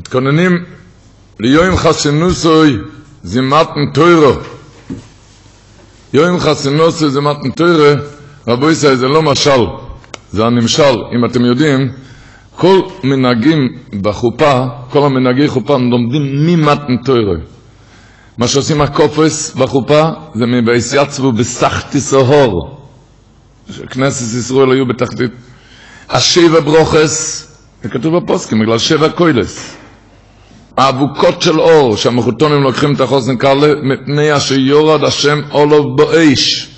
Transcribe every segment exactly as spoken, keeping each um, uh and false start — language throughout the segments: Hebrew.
מתכוננים ליום חסינוסוי זימתן תוירו. יום חסינוסוי זימתן תוירו, רבו ישראל, זה לא משל, זה הנמשל. אם אתם יודעים, כל מנהגים בחופה, כל המנהגי חופה לומדים ממתן תוירו. מה שעושים הקופס בחופה זה מבייס יצבו בסחתי סהור, כנסת ישראל היו בתחתית השבע ברוכס, זה כתוב בפוסקים בגלל שבע קוילס, האבוקות של אור שהמחותונים לוקחים את החוסן קרלה מפני אשר יורד השם אולוב באש.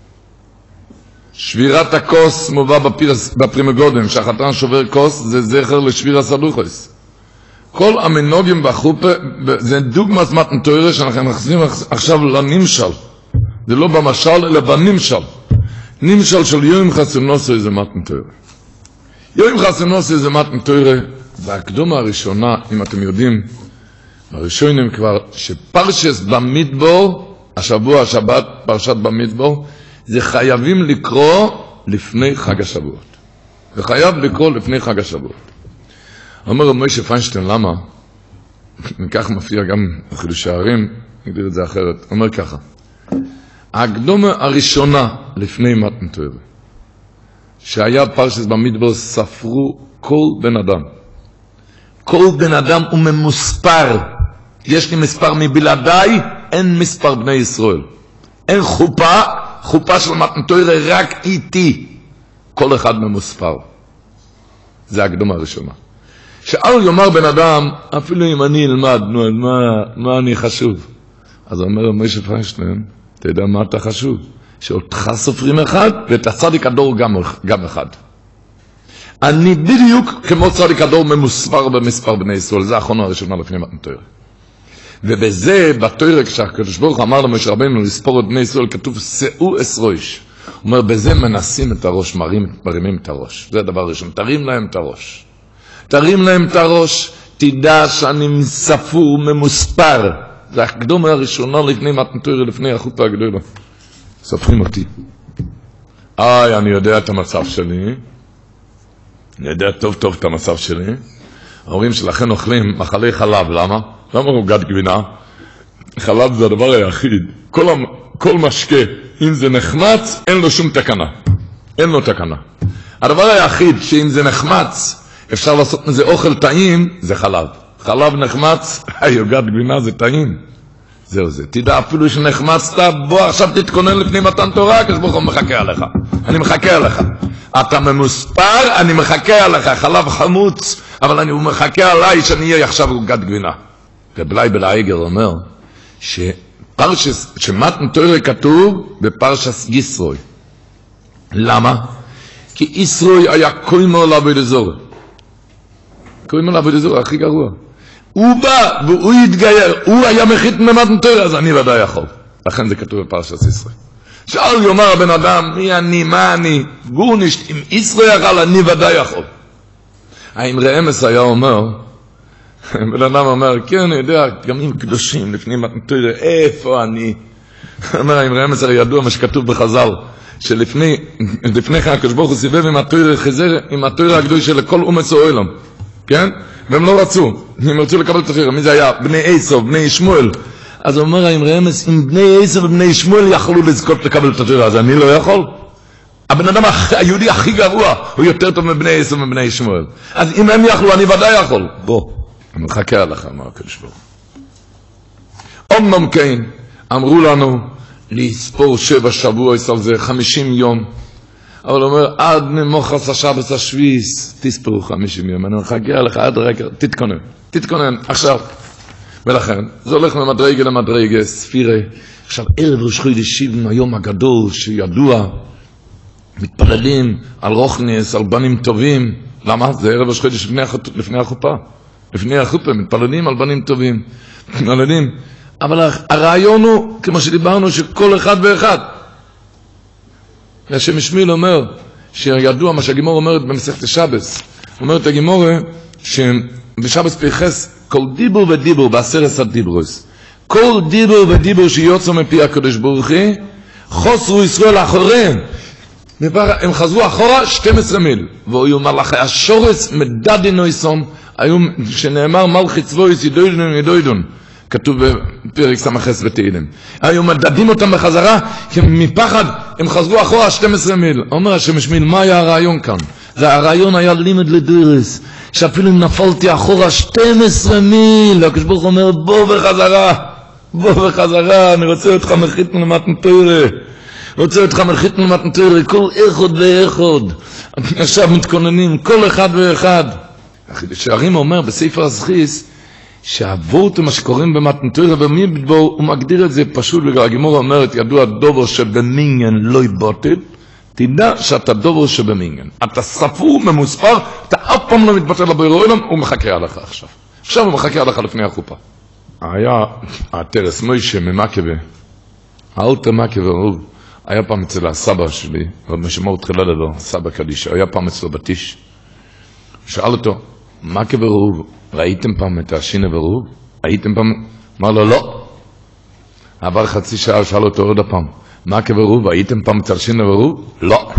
שבירת הכוס מובא בפרימגודם, שהחתן שובר כוס זה זכר לשביר הסלוחס. כל המנוגים בחופה זה דוגמת מתן תוירה שאנחנו נכנסים עכשיו לנמשל, זה לא במשל אלא בנמשל. נמשל של יום חסינוסוי זה מתן תוירה. יום חסינוסוי זה מתן תוירה. בהקדומה הראשונה, אם אתם יודעים, הראשונים כבר, שפרשס במדבור, השבוע, השבת, פרשת במדבור, זה חייבים לקרוא לפני חג השבועות. זה חייב לקרוא לפני חג השבועות. אומר מוישה פיינשטיין, למה? מכך מופיע גם בחידוש הערים, נגדיר את זה אחרת. אומר ככה, ההקדומה הראשונה לפני מתן תוירה, שהיה פרשס במדבר, ספרו כל בן אדם. כל בן אדם הוא ממוספר. יש לי מספר מבלעדיי, אין מספר בני ישראל. אין חופה, חופה של מתן תוירה רק איתי. כל אחד ממוספר. זה ההקדומה הראשונה. שאל יאמר בן אדם, אפילו אם אני אלמד, נו, מה, מה אני חשוב? אז אומר מוישה פיינשטיין, אתה יודע מה אתה חשוב? שאותך סופרים אחד, ואת הצדיק הדור גם, גם אחד. אני בדיוק כמו צדיק הדור ממוספר במספר בני ישראל. זה האחרונה הראשונה לפני מתן תוירה. ובזה, בתוירה, כשהקדוש ברוך הוא אמר למשה רבינו לספור את בני ישראל, כתוב שאו עשרויש. הוא אומר, בזה מנסים את הראש, מרים, מרימים את הראש. זה הדבר הראשון, תרים להם את הראש. תרים להם את הראש, תדע שאני ספור, ממוספר. זה הקדומה הראשונה לפני מתן תוירה, לפני החופה הגדולה. ספרים אותי. איי, אני יודע את המצב שלי. אני יודע טוב טוב את המצב שלי. ההורים שלכם אוכלים מחלי חלב, למה? למה עוגת גבינה? חלב זה הדבר היחיד. כל, המ... כל משקה, אם זה נחמץ, אין לו שום תקנה. אין לו תקנה. הדבר היחיד שאם זה נחמץ, אפשר לעשות מזה אוכל טעים, זה חלב. חלב נחמץ, עוגת גבינה זה טעים. זהו זה. תדע אפילו שנחמצת, בוא עכשיו תתכונן לפני מתן תורה, כי ברוך הוא מחכה עליך. אני מחכה עליך. אתה ממוספר, אני מחכה עליך. חלב חמוץ, אבל אני מחכה עליי שאני אהיה עכשיו עוגת גבינה. ובלי בלעיגר אומר, שפרשס, שמתן תורה כתוב בפרשס ישרוי. למה? כי ישרוי היה קוימו לעבוד זרה. קוימו לעבוד זרה, הכי גרוע. הוא בא והוא יתגייר, הוא היה מחית ממתן תורה, אז אני ודאי יכול. לכן זה כתוב בפרשת ישרוי. שאל יאמר הבן אדם, מי אני, מה אני? גורנישט, אם ישרוי יכל, אני ודאי יכול. האמרי אמס היה אומר, בן אדם אומר, כן, אני יודע, גם אם קדושים לפני מתן תורה, איפה אני? אומר, האמרי אמס הרי ידוע מה שכתוב בחז"ל, שלפני, לפני כן הקדוש ברוך הוא סיבב עם התורה חזר, עם התורה הקדוש של כל אומץ העולם. כן? והם לא רצו, הם רצו לקבל את התורה. מי זה היה? בני עשו, בני שמואל. אז הוא אומר, האמרי אמס, אם בני עשו ובני שמואל יכלו לזכות לקבל את התורה, אז אני לא יכול. הבן אדם היהודי הכי גרוע, הוא יותר טוב מבני עשו ובני שמואל. אז אם הם יכלו, אני ודאי יכול. בוא, אני מחכה עליך, אמר הקדוש ברוך הוא. אמנם כן, אמרו לנו, לספור שבע שבוע, על זה חמישים יום. אבל הוא אומר, עד ממוחס השבס השביס, תספרו חמישים יום. אני מחכה עליך עד רגע, תתכונן, תתכונן, עכשיו. ולכן, זה הולך ממדרגה למדרגה, ספירה. עכשיו, ערב ראש חודש שבעים, היום הגדול שידוע, מתפללים על רוחניס, על בנים טובים. למה? זה ערב ראש חודש לפני, לפני החופה. לפני החופה, מתפללים על בנים טובים. מתפללים. אבל הרעיון הוא, כמו שדיברנו, שכל אחד ואחד. השם ישמיל אומר, שידוע מה שהגימור אומרת במסכת שבס. אומרת הגימור שבשבס פייחס, כל דיבור ודיבור, בעשרת הדיברוס. כל דיבור ודיבור שיוצא מפי הקדוש ברוך הוא, חוסרו ישראל אחריהם. הם חזרו אחורה שתים עשרה מיל. והיו מלאכי השורס מדדי נויסום, היום, שנאמר מלכי צבויס ידוידון ידוידון, כתוב בפרק סמכס ותהילים. היו מדדים אותם בחזרה, כי מפחד הם חזרו אחורה שתים עשרה מיל. אומר השם משמיל, מה היה הרעיון כאן? זה הרעיון היה לימד לדרס, שאפילו אם נפלתי אחורה שתים עשרה מיל, הקדוש ברוך הוא אומר, בוא בחזרה, בוא בחזרה, אני רוצה אותך מלכיתנו למתן תורה, רוצה אותך מלכיתנו למתן תורה, כל אחד ואחד. עכשיו מתכוננים, כל אחד ואחד. שערים אומר בספר הזכיס, שהאבות מה שקוראים במתן תורה במדבר, הוא מגדיר את זה פשוט, בגלל הגימור אומרת, ידוע דובר שבמינגן לא יבוטל, תדע שאתה דובר שבמינגן. אתה ספור, ממוספר, אתה אף פעם לא מתבטל לבויר העולם, הוא מחכה עליך עכשיו. עכשיו הוא מחכה עליך לפני החופה. היה הטרס מוישה ממקבה, האלטר מקבה, היה פעם אצל הסבא שלי, רב משמור תחילה לדבר, סבא קדיש, היה פעם אצלו בתיש. שאל אותו, מקבה רוב, ראיתם פעם את השינה ברוב? ראיתם פעם? אמר לו, לא. עבר חצי שעה, שאל אותו עוד הפעם, מקבה רוב, ראיתם פעם את השינה ברוב? לא.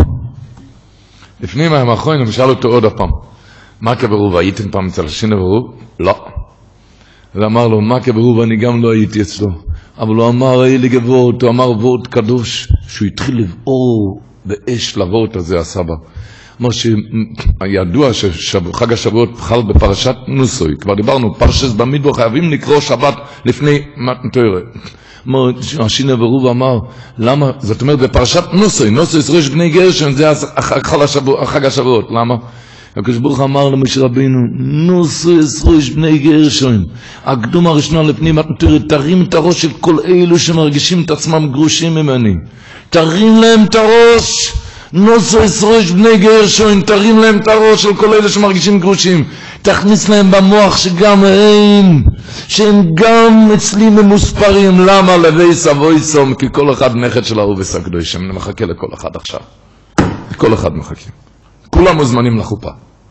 לפני מה האחרונים, שאל אותו עוד הפעם, מקבה רוב, ראיתם פעם את השינה ברוב? לא. ואמר לו, מקבה רוב, אני גם לא הייתי אצלו. אבל הוא אמר, ראי לי גבורת, הוא אמר וורט קדוש, שהוא התחיל לבעור באש לוורט הזה, הסבא. אמר שידוע שחג השבועות חל בפרשת נוסוי, כבר דיברנו, פרשס במדבר חייבים לקרוא שבת לפני מתן תורה. אמר, השינה ברוב אמר, למה? זאת אומרת, בפרשת נוסוי, נוסוי ראש בני גרשון, זה החג השבועות, למה? הקדוש ברוך הוא אמר למשה רבינו, נוסוי ראש בני גרשון, הקדום הראשונה לפני מתן תורה, תרים את הראש של כל אלו שמרגישים את עצמם גרושים ממני, תרים להם את הראש, נוסו ישרוש בני גרשון, תרים להם את הראש של כל אלה שמרגישים גרושים, תכניס להם במוח שגם הם, שהם גם אצלי ממוספרים. למה? לבי סבוי סום, כי כל אחד נכד של הרובס הקדוש, אני מחכה לכל אחד עכשיו, כל אחד מחכה. כולם מוזמנים לחופה,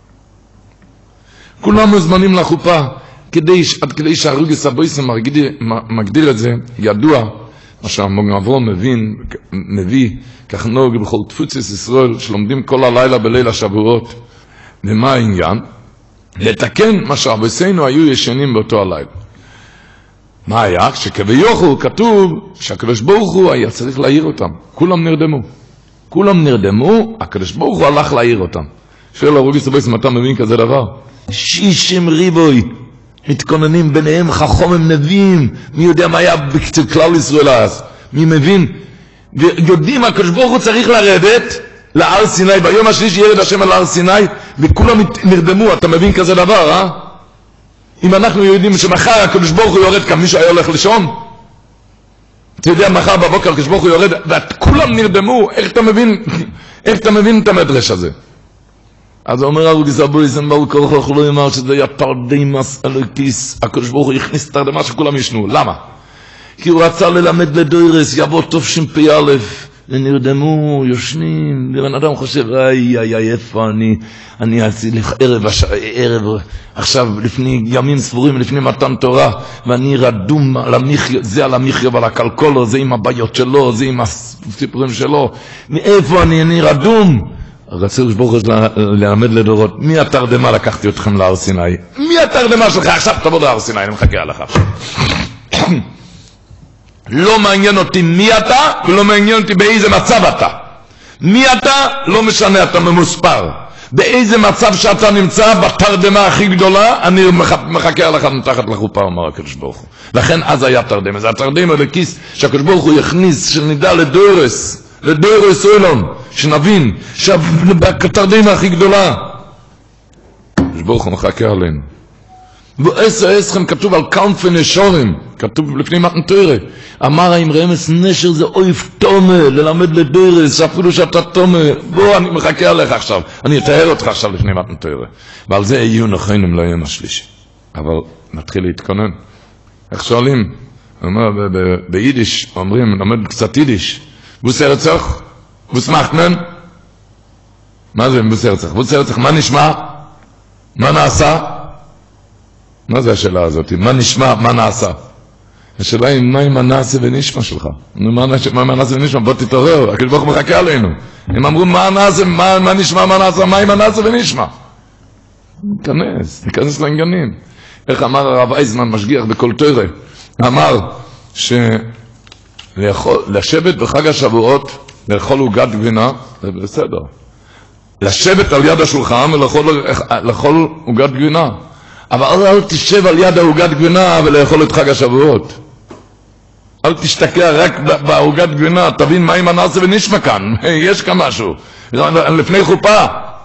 כולם מוזמנים לחופה, כדי, עד כדי שהרוגס סבוי סום מגדיר, מגדיר את זה, ידוע, מה שהמוגן אברום מבין, מביא, כך נוהג בכל תפוצת ישראל, שלומדים כל הלילה בליל השבועות. ומה העניין? לתקן מה שאבותינו היו ישנים באותו הלילה. מה היה? שכביכול כתוב שהקדוש ברוך הוא היה צריך להעיר אותם. כולם נרדמו. כולם נרדמו, הקדוש ברוך הוא הלך להעיר אותם. שואל הרוגס סבוי סום, אתה מבין כזה דבר? שישים ריבוי. מתכוננים ביניהם חכמים נביאים, מי יודע מה היה בקצת כלל ישראל אז, מי מבין, ויודעים הקדוש ברוך הוא צריך לרדת להר סיני, ביום השלישי ירד השם על הר סיני, וכולם נרדמו. אתה מבין כזה דבר, אה? אם אנחנו יודעים שמחר הקדוש ברוך הוא יורד, כאן מישהו היה הולך לישון, אתה יודע, מחר בבוקר הקדוש ברוך הוא יורד, וכולם נרדמו, איך אתה מבין, איך אתה מבין את המדרש הזה? אז אומר הרוגס סבוי סום, בעל כוח לא יאמר שזה היה תרדמס אלוקיס, הקדוש ברוך הוא הכניס תרדמה שכולם ישנו. למה? כי הוא רצה ללמד לדוירס, יבוא טוב שמפי א', ונרדמו, יושנים, ובן אדם חושב, איי, איי, איי, איפה אני, אני אעשי לך ערב, ערב, עכשיו, לפני ימים ספורים, לפני מתן תורה, ואני רדום על המחיה, זה על המחיה ועל הכלכולו, זה עם הבעיות שלו, זה עם הסיפורים שלו, מאיפה אני, אני רדום? רצה ברוך הוא ללמד לדורות, מי התרדמה לקחתי אתכם להר סיני? מי התרדמה שלך? עכשיו תבוא להר סיני, אני מחכה עליך. לא מעניין אותי מי אתה, ולא מעניין אותי באיזה מצב אתה. מי אתה? לא משנה, אתה ממוספר. באיזה מצב שאתה נמצא, בתרדמה הכי גדולה, אני מחכה עליך מתחת לחופה, אומר הקדוש ברוך הוא. לכן אז היה תרדמה. זה התרדמה לכיס שהקדוש ברוך הוא יכניס, שנדע לדורס. לדוירס אילון, שנבין שבתרדמה הכי גדולה ברוך הוא מחכה עלינו. ועשר עשכם כתוב על כנפי נשורים, כתוב לפני מתן תורה, אמר עם רמס נשר זה אויב תומה, ללמד לדוירס, שאפילו שאתה תומה, בוא אני מחכה עליך עכשיו, אני אתאר אותך עכשיו לפני מתן תורה, ועל זה יהיו נכונים לא יום השלישי. אבל נתחיל להתכונן. איך שואלים? ביידיש אומרים, נלמד קצת יידיש, בוס הרצח, בוס מחנן, מה זה בוס הרצח? בוס הרצח, מה נשמע? מה נעשה? מה זה השאלה הזאת? מה נשמע? מה נעשה? השאלה היא, מה עם הנעשה ונשמע שלך? מה עם הנעשה ונשמע? בוא תתעורר, הקדוש ברוך הוא מחכה עלינו. הם אמרו, מה נעשה, מה נשמע, מה נעשה, מה עם הנעשה ונשמע? ניכנס, ניכנס לעניינים. איך אמר הרב אייזמן, משגיח בכל תורה, אמר שלשבת בחג השבועות, לאכול עוגת גבינה, זה בסדר. לשבת על יד השולחן ולאכול עוגת גבינה. אבל אל תשב על יד העוגת גבינה ולאכול את חג השבועות. אל תשתקע רק בעוגת גבינה, תבין מה עם הנעשה ונשמע כאן. יש כאן משהו. לפני חופה.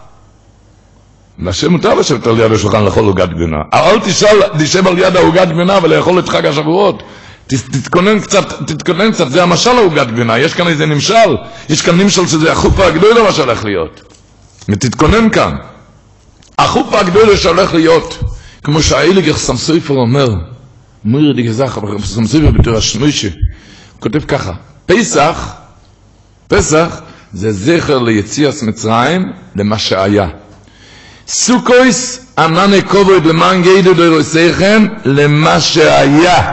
לשם מותר לשבת על יד השולחן לאכול עוגת גבינה. אל תשב על יד העוגת גבינה ולאכול את חג השבועות. תתכונן קצת, תתכונן קצת, זה המשל העוגת גבינה. יש כאן איזה נמשל. יש כאן נמשל שזה החופה הגדולה מה שהולך להיות. ותתכונן כאן. החופה הגדולה שהולך להיות, כמו שהאיליגר סמסויפר אומר, מויר דגזח, סמסויפר בתור השמוישה, הוא כותב ככה, פסח, פסח זה זכר ליציאת מצרים למה שהיה. סוכויס ענני כובד למען גדול דורסכם למה שהיה.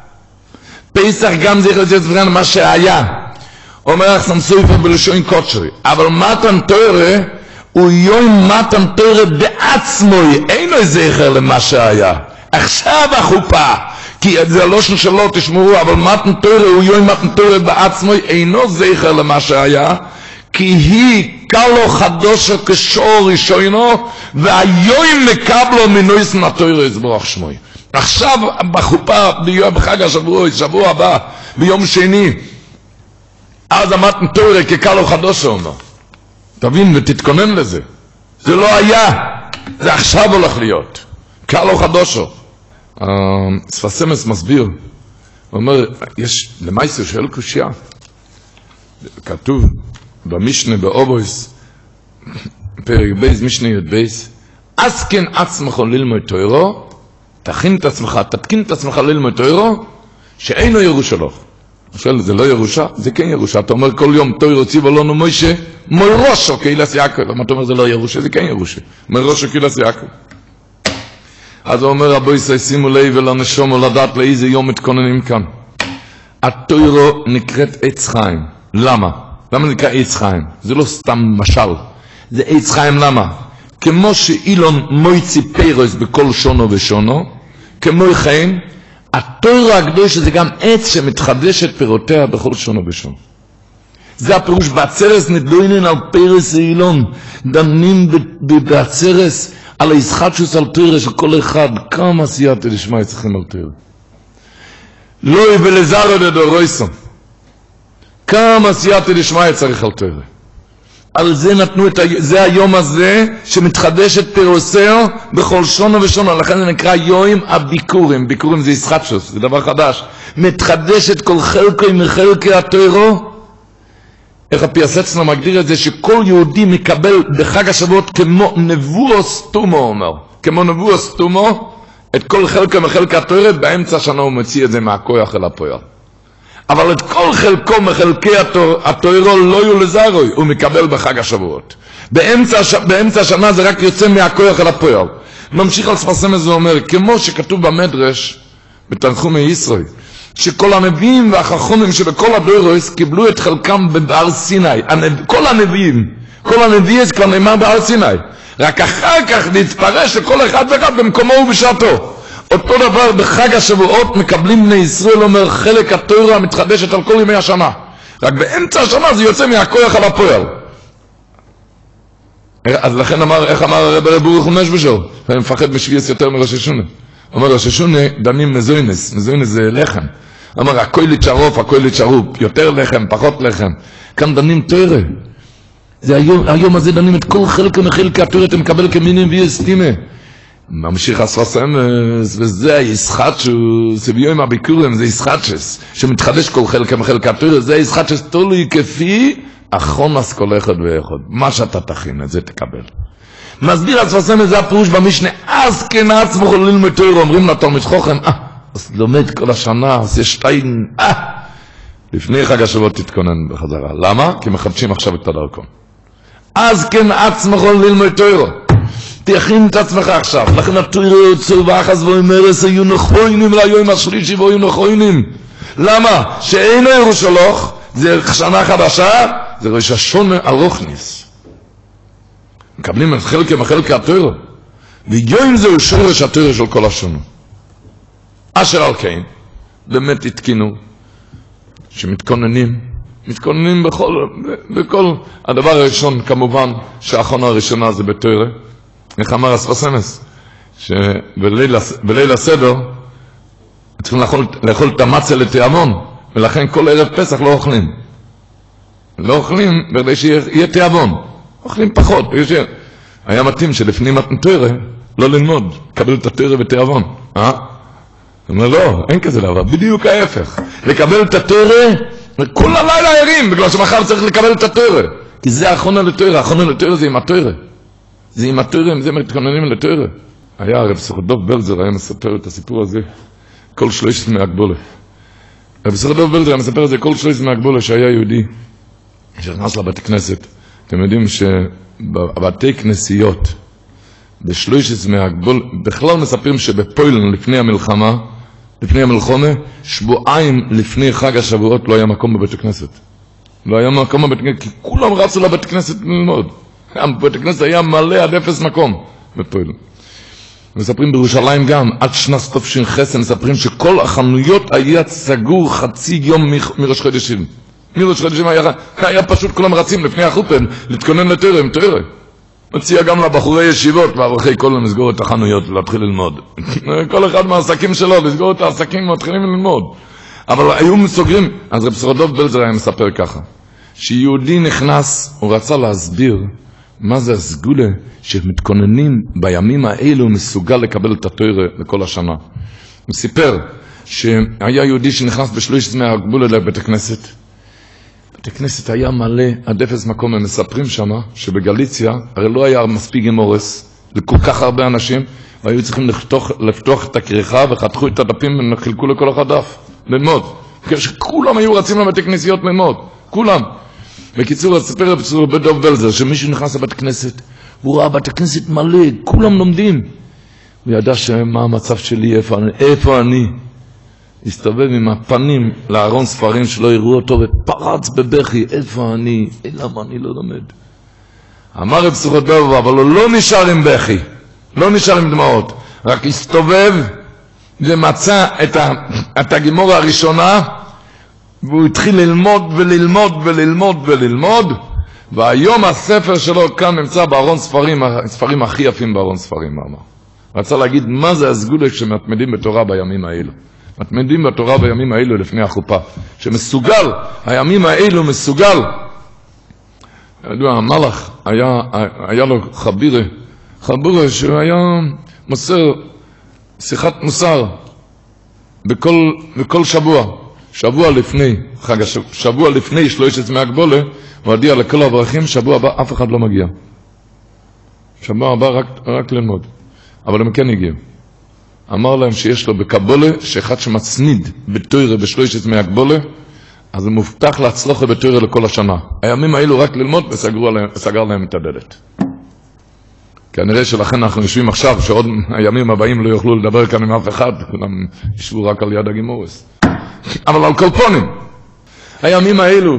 פסח גם זכר ליציאת מצרים למה שהיה. אומר סמסויפר בלשון קודשי, אבל מתן תורה הוא יום מתן תורה בעצמו, אינו זכר למה שהיה. עכשיו החופה, כי זה הלושן שלו תשמעו, אבל מתן תורה הוא יום מתן תורה בעצמו, אינו זכר למה שהיה, כי היא קלו חדושו כשור ראשונו, והיום מקבלו מנויס נתורה יזברך שמוי. עכשיו בחופה, בחג השבוע, שבוע הבא, ביום שני, אז המתן תורה כקלו חדושו אומר. תבין ותתכונן לזה. זה לא היה, זה עכשיו הולך להיות. קלו חדושו. ספסמס מסביר, הוא אומר, יש למעשה שואל קושיה. כתוב במשנה באובויס, פרק בייס, משנה י' בייס, אסכן עצמך ללמוד תוירו, תכין את עצמך, תתקין את עצמך ללמוד תוירו, שאינו ירושלוך. שואל, זה לא ירושה? זה כן ירושה. אתה אומר כל יום תוירו ציווה לנו מוישה, מוירושו קהילת יעקב. למה אתה אומר זה לא ירושה? זה כן ירושה. מוירושו קהילת יעקב. אז הוא אומר, רבו ישראל, שימו לב ולנשום ולדעת לאיזה יום מתכוננים כאן. התוירו נקראת עץ חיים. למה? למה נקרא עץ חיים? זה לא סתם משל. זה עץ חיים למה? כמו שאילון מויצי פירוס בכל שונו ושונו, כמו כן, התוירו הקדוש זה גם עץ שמתחדשת פירותיה בכל שונו ושונו. זה הפירוש בעצרס נדוינן על פירוס אילון, דנים בעצרס על הישחטשוס על תוירה של כל אחד, כמה סייעתי לשמע אצלכם על תוירה. לא יבלזרו דדורויסון, כמה סייעתי לשמע אצלך על תוירה. על זה נתנו את ה... זה היום הזה שמתחדשת פירוסר בכל שונו ושונו, לכן זה נקרא יום הביקורים. ביקורים זה ישחטשוס, זה דבר חדש. מתחדשת כל חלקי מחלקי התוירו. איך הפיאסצנה מגדיר את זה שכל יהודי מקבל בחג השבועות כמו נבואוס תומו, אומר. כמו נבואוס תומו, את כל חלקי מחלקי התוירה, באמצע השנה הוא מוציא את זה מהכוח אל הפועל. אבל את כל חלקו מחלקי התוירו לא יהיו לזרוי, הוא מקבל בחג השבועות. באמצע, באמצע השנה זה רק יוצא מהכוח אל הפועל. ממשיך על ספסמס ואומר, כמו שכתוב במדרש, בתנחומי ישראל, שכל הנביאים והחכמים שבכל הדוירוס קיבלו את חלקם בהר סיני. כל הנביאים, כל הנביאים כבר נאמר בהר סיני. רק אחר כך להתפרש לכל אחד ואחד במקומו ובשעתו. אותו דבר בחג השבועות מקבלים בני ישראל, אומר חלק התורה המתחדשת על כל ימי השנה. רק באמצע השנה זה יוצא מהכוח על הפועל. אז לכן אמר, איך אמר הרב הרב ברוך חמש בשור? אני מפחד משוויס יותר מראש השונה. אומר ראש השונה דנים מזוינס, מזוינס זה לחם. אמר הכל לצ'רוף, הכל לצ'רוף, יותר לחם, פחות לחם. כאן דנים תורה. זה היום, היום הזה דנים את כל חלק מחלקי התורה, אתה מקבל כמינים ויסתימה. ממשיך הספסמס, וזה הישחטשוס, זה ביום הביקורים, זה ישחטשוס, שמתחדש כל חלק מחלקי התורה, זה ישחטשוס תלוי כפי אחרון אז כל אחד ואחד. מה שאתה תכין, את זה תקבל. מסביר הספסמס, זה הפירוש במשנה, אז כן עצמך ללמוד תורה, אומרים לתלמיד חכם, אה, אז לומד כל השנה, אז יש שתיים, אה, לפני חג השבועות תתכונן בחזרה. למה? כי מחדשים עכשיו את הדרכון. אז כן עצמך ללמוד תורה. תכין את עצמך עכשיו. לכן התורה יוצא ואחז ואומרס, היו נכוינים ליום השלישי והיו נכוינים. למה? שאינו ירושלוך, זה שנה חדשה, זה ראש השונה על רוחניס. מקבלים את חלקי מחלקי התורה. ויום זהו שורש התורה של כל השנה. אשר על כן, באמת התקינו, שמתכוננים, מתכוננים בכל, בכל, הדבר הראשון כמובן, שהאחרונה הראשונה זה בתורה, איך אמר הספסמס, שבליל הסדר, צריכים לאכול, לאכול את המצה לתיאבון, ולכן כל ערב פסח לא אוכלים. לא אוכלים כדי שיהיה תיאבון. אוכלים פחות. היה מתאים שלפני מתן תורה, לא ללמוד, לקבל את התורה ותיאבון. אה? הוא אומר, לא, אין כזה דבר, בדיוק ההפך. לקבל את התורה, כל הלילה ערים, בגלל שמחר צריך לקבל את התורה. כי זה האחרונה לתורה, האחרונה לתורה זה עם התורה. זה עם התורה, עם זה מתכוננים לתורה. היה הרב סוכדוב בלזר, היה מספר את הסיפור הזה, כל שלושת מהגבולה. הרב סוכדוב בלזר היה מספר את זה, כל שלושת מהגבולה שהיה יהודי, שנכנס לבתי כנסת. אתם יודעים שבבתי כנסיות, בשלושת מהגבול, בכלל מספרים שבפוילן לפני המלחמה, לפני המלחמה, שבועיים לפני חג השבועות לא היה מקום בבית הכנסת. לא היה מקום בבית הכנסת, כי כולם רצו לבית הכנסת ללמוד. בבית הכנסת היה מלא עד אפס מקום בפוילן. מספרים בירושלים גם, עד שנת תופשין חסן, מספרים שכל החנויות היה סגור חצי יום מראש חודשים. מראש חודשים היה, היה פשוט כולם רצים לפני החופן, להתכונן לתורה, עם תורה. מציע גם לבחורי ישיבות, ואברכי כל לסגור את החנויות ולהתחיל ללמוד. כל אחד מהעסקים שלו, לסגור את העסקים ומתחילים ללמוד. אבל היו מסוגרים, אז רב סוכדוב בלזר היה מספר ככה, שיהודי נכנס, הוא רצה להסביר, מה זה הסגולה שמתכוננים בימים האלו מסוגל לקבל את התורה לכל השנה. הוא סיפר שהיה יהודי שנכנס בשלושת מהגבולה לבית הכנסת. בית הכנסת היה מלא עד אפס מקום, הם מספרים שמה שבגליציה הרי לא היה מספיק גמורס לכל כך הרבה אנשים, והיו צריכים לפתוח, לפתוח את הכריכה וחתכו את הדפים וחילקו לכל אחד דף ללמוד. כשכולם היו רצים לבית כנסיות ללמוד, כולם. בקיצור, הספר בסור בדוב בלזר, שמישהו נכנס לבית כנסת, והוא ראה בית הכנסת מלא, כולם לומדים. הוא ידע שמה המצב שלי, איפה אני, איפה אני. הסתובב עם הפנים לארון ספרים שלא יראו אותו, ופרץ בבכי, איפה אני, למה אני לא לומד. אמר רב סוכדוב, אבל הוא לא נשאר עם בכי, לא נשאר עם דמעות, רק הסתובב ומצא את, ה, את הגימורה הראשונה, והוא התחיל ללמוד וללמוד וללמוד וללמוד, והיום הספר שלו כאן נמצא בארון ספרים, הספרים הכי יפים בארון ספרים, אמר. רצה להגיד מה זה הסגולה שמתמדים בתורה בימים האלו. מתמדים בתורה בימים האלו לפני החופה. שמסוגל, הימים האלו מסוגל. ידוע, המלאך היה, היה לו חבירה, חבירה שהיה מוסר שיחת מוסר בכל, בכל שבוע. שבוע לפני, חג השבוע, שבוע לפני שלושת מהגבולה, הוא הודיע לכל האברכים, שבוע הבא אף אחד לא מגיע. שבוע הבא רק, רק ללמוד. אבל הם כן הגיעו. אמר להם שיש לו בקבולה, שאחד שמצניד בתורה בשלושת מהגבולה, אז הוא מובטח להצלחה בתורה לכל השנה. הימים האלו רק ללמוד וסגרו להם, וסגר להם את הדלת. כנראה שלכן אנחנו יושבים עכשיו, שעוד הימים הבאים לא יוכלו לדבר כאן עם אף אחד, כולם ישבו רק על יד הגימורס. אבל על כל פונים, הימים האלו,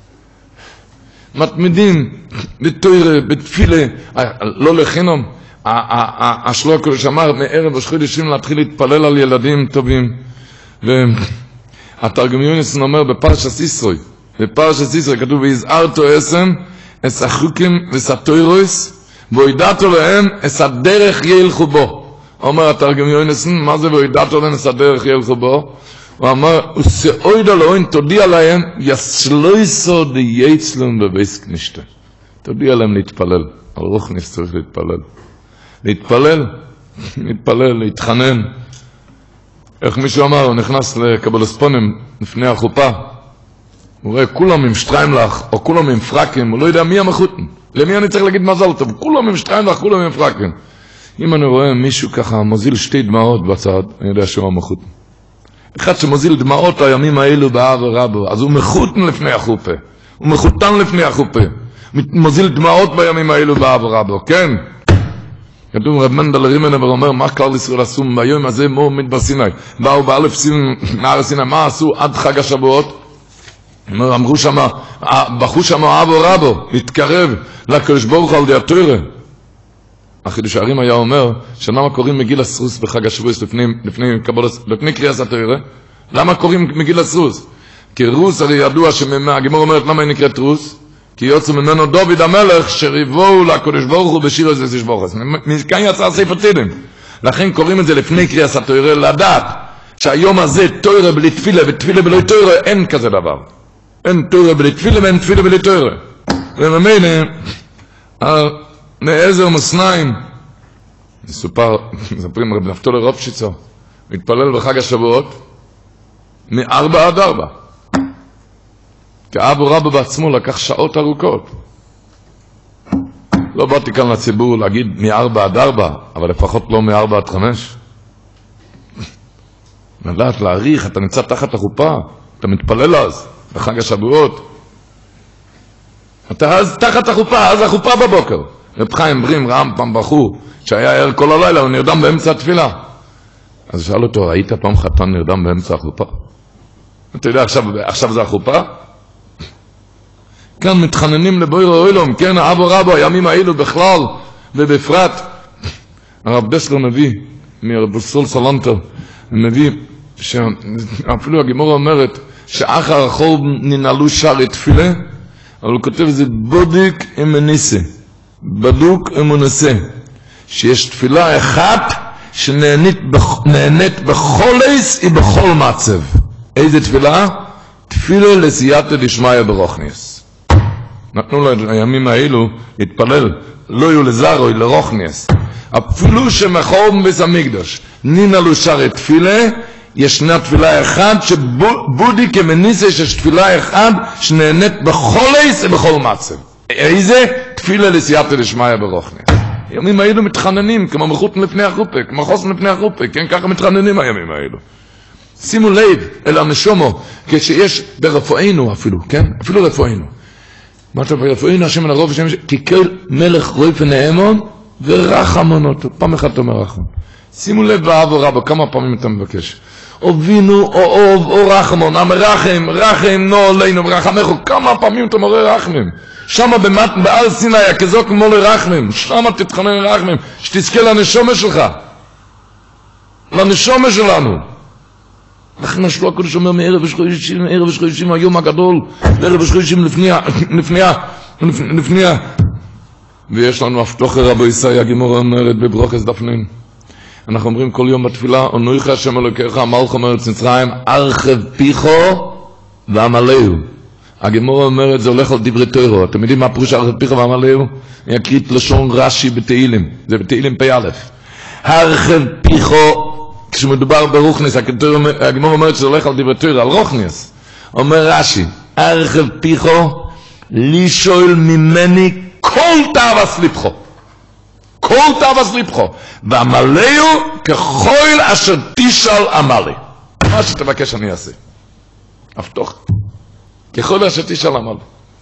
מתמידים בתורה, בתפילה, לא לחינום, השלוק שאמר מערב ראש חודשים להתחיל להתפלל על ילדים טובים, והתרגום יוניסון אומר בפרשת ישרוי, בפרשת ישרוי כתוב והזהרתו אסם את החוקים וסתוירוס והוידעתו להם את הדרך ילכו בו. אומר התרגום יוניסון, מה זה והוידעתו להם את הדרך ילכו בו? הוא אמר, וסעוידו לאוין תודיע להם יסלויסו דייצלום בבייס כנישתה. תודיע להם להתפלל, על רוחניס צריך להתפלל. להתפלל, להתפלל, להתחנן. איך מישהו אמר, הוא נכנס לקבלספונים לפני החופה, הוא רואה כולם עם שטריימלך, או כולם עם פרקים, הוא לא יודע מי המחותן. למי אני צריך להגיד מזל טוב? כולם עם שטריימלך, כולם עם פרקים. אם אני רואה מישהו ככה מוזיל שתי דמעות בצד, אני יודע שהוא המחותן. אחד שמוזיל דמעות הימים האלו באב ורבו, אז הוא מחותן לפני החופה. הוא מחותן לפני החופה. מוזיל דמעות בימים האלו באב ורבו, כן? כתוב רב מנדל רימנה ואומר, מה כלל ישראל עשו ביום הזה מו מדבר סיני? באו באלף סיני, נער סיני, מה עשו עד חג השבועות? אמרו שמה, בחו שמה אבו רבו, להתקרב לקדוש ברוך הוא על די התורה. החידוש הערים היה אומר, שלמה קוראים מגיל הסרוס בחג השבועס לפני, לפני, לפני קריאת התורה? למה קוראים מגיל הסרוס? כי רוס הרי ידוע שהגימור אומרת למה היא נקראת רוס? כי יוצא ממנו דוד המלך שריבו לקדוש ברוך הוא בשיר הזה ששבוכס. מכאן יצא ספר תהילים. לכן קוראים את זה לפני קריאת התורה, לדעת שהיום הזה תורה בלי תפילה ותפילה בלי תורה, אין כזה דבר. אין תורה בלי תפילה ואין תפילה בלי תורה. וממילא, מעזר מסניים, מסופר, מספרים רב נפתולי רופשיצו, מתפלל בחג השבועות, מארבע עד ארבע. כי אבו רבו בעצמו לקח שעות ארוכות. לא באתי כאן לציבור להגיד מארבע עד ארבע, אבל לפחות לא מארבע עד חמש. לדעת להעריך, אתה נמצא תחת החופה, אתה מתפלל אז, בחג השבועות. אתה אז תחת החופה, אז החופה בבוקר. רב חיים ברים רם פעם בחור, שהיה ער כל הלילה, הוא נרדם באמצע התפילה. אז שאל אותו, ראית פעם חתן נרדם באמצע החופה? אתה יודע, עכשיו, עכשיו זה החופה? כאן מתחננים לבויר האוילום, כן, אבו רבו, הימים האלו בכלל, ובפרט, הרב דסלר מביא, מרב סול סלנטר, מביא, שאפילו הגימורה אומרת, שאחר החול ננעלו שערי תפילה, אבל הוא כותב זה בודק אמניסה, בדוק אמונסה, שיש תפילה אחת שנהנית בכל עיס ובכל מצב. איזה תפילה? תפילה לסייעתא דשמיא ברוכניס. נתנו לו לימים האלו להתפלל, לא יהיו לזרו, אלא לרוכניס. אפילו שמחורבן בית המקדש ננעלו שערי תפילה, ישנה תפילה אחד שבודי כמניסה שיש תפילה אחד שנהנית בכל עיס ובכל מצב. איזה? תפילה לסייעתא דשמיא ברוכניס. הימים האלו מתחננים כמו מחוץ לפני החופה, כמו חוסן לפני החופה, כן, ככה מתחננים הימים האלו. שימו לב אל הנשומו, כשיש ברפואינו אפילו, כן? אפילו רפואינו. מה אתה ברפואינו, השם על הרוב, כי כל מלך רוי פנאמון ורחמון אותו. פעם אחת אומר רחמון. שימו לב באב ורבו, כמה פעמים אתה מבקש. אובינו, או אוב, או רחמון, המרחם, רחם, נו עלינו, ורחמךו. כמה פעמים אתה מראה רחמים. שמה בעל סיני, כזו כמו לרחמים. שמה תתחנן לרחמים, שתזכה לנשומה שלך. לנשומה שלנו. לכן השלוע הקודש אומר מערב ושחוישים, מערב ושחוישים היום הגדול, מערב ושחוישים לפני, לפני, ויש לנו הפתוחר רבו ישראל, הגימורה אומרת בברוכס דפנין. אנחנו אומרים כל יום בתפילה, אנוכי השם אלוקיך, המלך מארץ מצרים, ארחב פיכו ועמלהו. הגימורה אומרת, זה הולך על דברי תורה. אתם יודעים מה פירוש ארחב פיכו ועמלהו? אני אקריא את לשון רש"י בתהילים, זה בתהילים פ"א. ארחב פיכו, כשמדובר ברוכניס, הגימורה אומרת שזה הולך על דברי תורה, על רוכניס. אומר רש"י, ארחב פיכו, לשאול ממני כל תאווה סליבכו. כל תאווה סליבכו. ועמלהו ככל אשר תשאל עמלי. מה שתבקש אני אעשה. אבטוח. ככל אשר תשאל עמלי.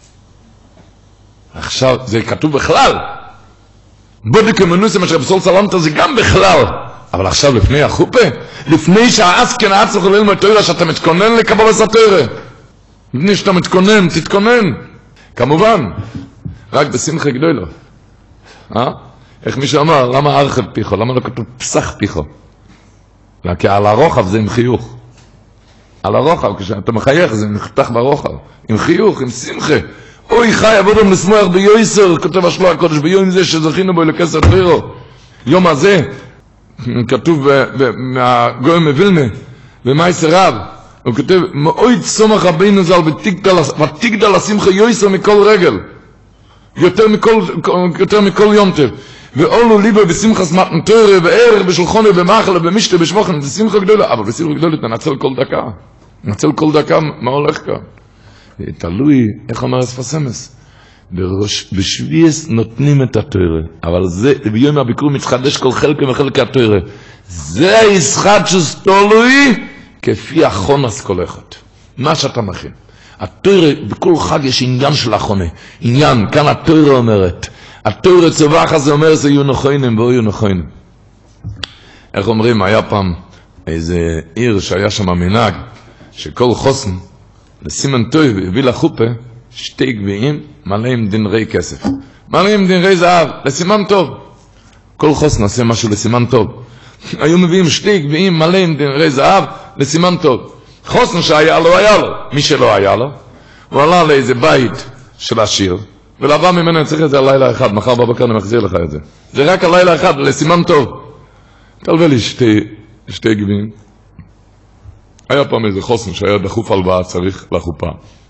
עכשיו, זה כתוב בכלל. בודק אמנוסה, מה שרבסול סלנטר זה גם בכלל. אבל עכשיו לפני החופה, לפני שהעסקן העצמך ללמוד תורה, שאתה מתכונן לקבלת התורה. לפני שאתה מתכונן, תתכונן. כמובן, רק בשמחה גדולה. אה? איך מישהו אמר, למה ארחב פיכו? למה לא כתוב פסח פיכו? כי על הרוחב זה עם חיוך. על הרוחב, כשאתה מחייך זה נחתך ברוחב. עם חיוך, עם שמחה. אוי חי, עבודם לשמוח ביועסר, כותב השלוע הקודש, ביום זה שזכינו בו לכסר תוירו. יום הזה, כתוב מהגויים מבילנה, במייסר רב, הוא כותב, מאוי צומח רבינו ז"ל ותגדל השמחה יועסר מכל רגל. יותר מכל, יותר מכל יום טב. ואולו ליבו בשמחס מתן תורה וערך בשולחונו במחלה במשתה בשבוכן, זה שמחה גדולה, אבל בשמחה גדולה תנצל כל דקה. נצל כל דקה מה הולך כאן. תלוי, איך אומר הספסמס? בשביעס נותנים את התורה, אבל זה, ביום הביקור מתחדש כל חלק מחלק התורה. זה הישחד שסתולוי כפי החונס כל אחד. מה שאתה מכין. התורה, בכל חג יש עניין של החונה. עניין, כאן התורה אומרת. התורה צבח הזה אומר, זה יהיו נכונים ואו יהיו נכונים. איך אומרים, היה פעם איזה עיר שהיה שם מנהג, שכל חוסן, לסימן טוב, הביא לחופה, שתי גביעים, מלא עם דנרי כסף. מלא עם דנרי זהב, לסימן טוב. כל חוסן עושה משהו לסימן טוב. היו מביאים שתי גביעים מלא עם דנרי זהב לסימן טוב. חוסן שהיה לו, היה לו. מי שלא היה לו, הוא עלה לאיזה בית של עשיר, ולבא ממנו, אני צריך את זה הלילה אחד, מחר בבקר אני מחזיר לך את זה. זה רק הלילה אחד, לסימן טוב. תלווה לי שתי, שתי גביעים. היה פעם איזה חוסן שהיה דחוף הלוואה, צריך לחופה.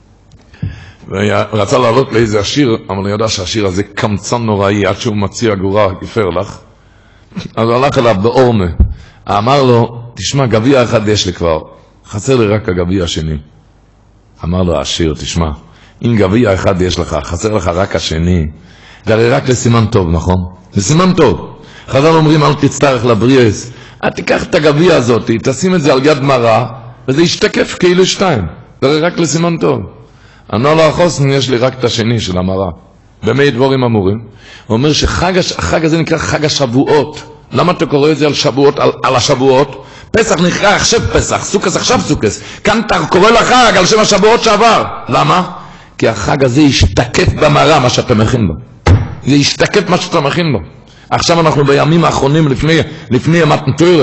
ורצה לעלות לאיזה עשיר, אבל אני יודע שהעשיר הזה קמצן נוראי, עד שהוא מציע גורה, יפר לך. אז הוא הלך אליו באורמה. אמר לו, תשמע, גביע אחד יש לי כבר. חסר לי רק הגביע השני. אמר לו העשיר, תשמע, אם גביע אחד יש לך, חסר לך רק השני. זה הרי רק לסימן טוב, נכון? לסימן טוב. חז"ל אומרים, אל תצטרך לבריאס. את תיקח את הגביע הזאת, תשים את זה על יד מראה, וזה ישתקף כאילו שתיים. זה הרי רק לסימן טוב. אמר לו החוסן, יש לי רק את השני של המראה. במי דבורים אמורים? הוא אומר שהחג הזה נקרא חג השבועות. למה אתה קורא את זה על שבועות, על, על השבועות? פסח נקרא עכשיו פסח, סוכס עכשיו סוכס. כאן אתה קורא לחג על שם השבועות שעבר. למה? כי החג הזה ישתקף במראה מה שאתה מכין בו. זה ישתקף מה שאתה מכין בו. עכשיו אנחנו בימים האחרונים לפני, לפני מתן תורה,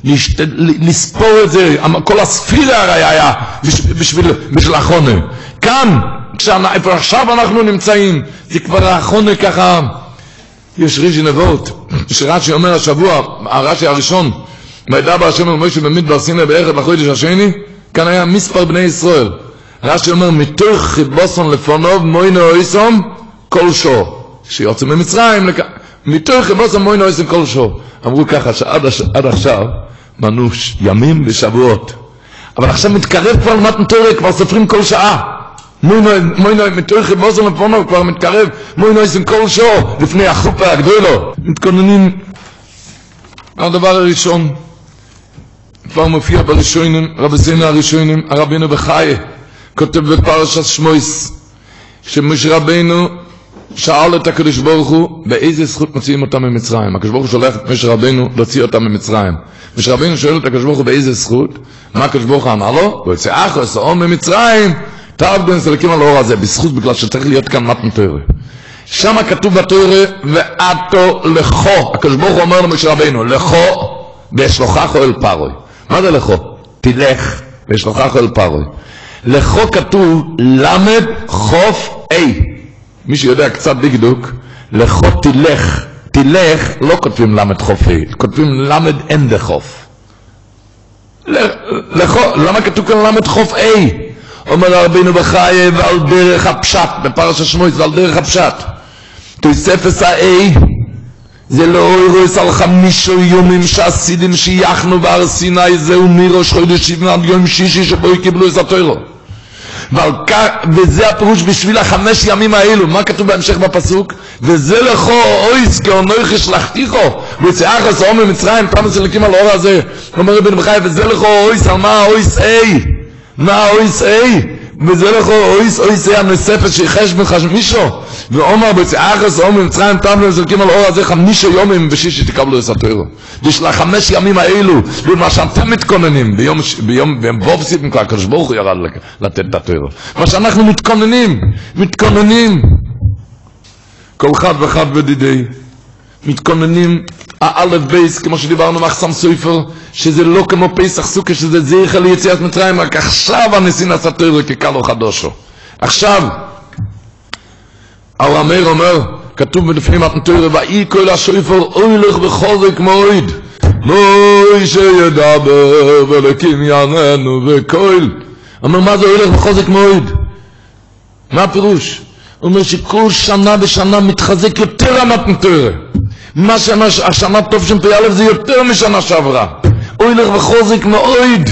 לספור את זה, כל הספירה הרי היה בשביל, בשביל החונה. כאן, איפה עכשיו אנחנו נמצאים, זה כבר החונה ככה, יש רישי נבות, שרש"י אומר השבוע, הרש"י הראשון, וידבר השם אל משה במדבר סיני באחד לחודש השני, כאן היה מספר בני ישראל. רש"י אומר, מתוך חיבוסון לפונוב מוינו אויסום כל שור, שיוצא ממצרים לכאן. מתוך חיבוסון מוינו אויסום כל שור. אמרו ככה שעד עד עכשיו מנו ימים ושבועות. אבל עכשיו מתקרב כבר למתן תורה, כבר סופרים כל שעה. מוינו, מוינו, מתוך חיבוסון לפונוב כבר מתקרב, מוינו אויסום כל שור, לפני החופה הגדולו. מתכוננים. הדבר הראשון, כבר מופיע בראשונים, רבסינו הראשונים, הרבינו בחיי, כותב בפרשת שמויס, שמשה רבינו שאל את הקדוש ברוך הוא, באיזה זכות מוציאים אותם ממצרים? הקדוש ברוך הוא שולח את משה רבינו להוציא אותם ממצרים. משה רבינו שואל את הקדוש ברוך הוא באיזה זכות? מה הקדוש ברוך הוא אמר לו? ויצא אחוס או ממצרים, תעבדו נסלקים על האור הזה, בזכות בגלל שצריך להיות כאן מתן תורה. שם כתוב בתורה, ואתו לכו, הקדוש ברוך הוא אומר למשה רבינו, לכו ואשלוחך אל פרעה. מה זה לכו? תלך ואשלוחך אל פרעה. לכו כתוב למד חוף אי. מי שיודע קצת דקדוק, לכו תלך, תלך, לא כותבים למד חוף אי, כותבים למד אין דחוף. לכו, למה כתוב כאן למד חוף אי? אומר רבינו בחיי ועל דרך הפשט, בפרשת שמויס ועל דרך הפשט. תוספס האי, זה לא אירוס על חמישו יומים שעשידים שייחנו בהר סיני, זהו מראש חודש שבעים עד יום שישי שבו קיבלו את התורה. וזה הפירוש בשביל החמש ימים האלו. מה כתוב בהמשך בפסוק? וזה לכו אויס כאונויך שלחתיכו ויצא אחוס או ממצרים, פעם סלקים על האור הזה. אומר רבינו בחיי, וזה לכו אויס, על מה אויס אי? מה אויס אי? וזה לכו אויס, אויס אי הנוספת שיחש בחמישו. ואומר ביצא אחוס או ממצרים, פעם סלקים על האור הזה חמישו יומים ושישי תקבלו את התורה. בשביל החמש ימים האלו, ומה שאתם מתכוננים ביום ביום ביום בובסיתם, כבר הקדוש ברוך הוא ירד לתת את התורה. מה שאנחנו מתכוננים, מתכוננים. כל אחד ואחד ודידי מתכוננים האלף בייס, כמו שדיברנו מחסם סופר, שזה לא כמו פסח סוכה, שזה זכר ליציאת מצרים, רק עכשיו הנשיא נעשה תורה כקלו חדושו. עכשיו הרמר אומר, כתוב לפני מתן תורה, ואי כל השופר אוילך וחוזק מועיד, מוי שידבר ולקים יעננו וכל. אומר, מה זה אוילך וחוזק מועיד? מה הפירוש? הוא אומר שכל שנה בשנה מתחזק יותר המתן תורה. מה שנה, השנה טוב שם פי אלף זה יותר משנה שעברה. אוילך וחוזק מועיד.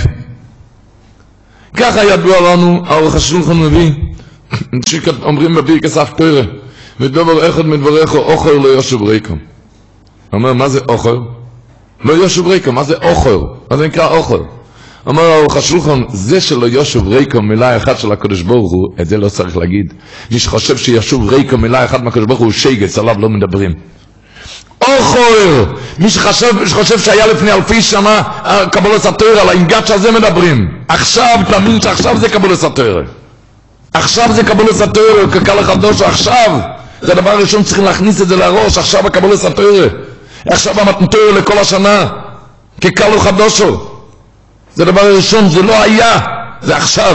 ככה ידוע לנו, האורך השולחן מביא, שאומרים בברכת אף תורה, ודבר אחד מדבריך אוכל לא ישוב ריקם. אומר, מה זה אוכל? לא ישוב ריקם, מה זה אוכל? מה זה נקרא אוכל? אומר האורך השולחן, זה שלא ישוב ריקם מילה אחת של הקדוש ברוך הוא, את זה לא צריך להגיד. מי שחושב שישוב ריקם מילה אחת מהקדוש ברוך הוא שייגץ, עליו לא מדברים. אוכל! מי שחשב, שחושב שהיה לפני אלפי שנה קבלת התורה, על האינגש הזה מדברים. עכשיו, תאמין שעכשיו זה קבלת התורה. עכשיו זה קבלת התורה, כקל החדוש, עכשיו. זה הדבר הראשון, צריכים להכניס את זה לראש, עכשיו הקבלת התורה. עכשיו המתנתר לכל השנה, כי קלו חדושו. זה דבר ראשון, זה לא היה, זה עכשיו.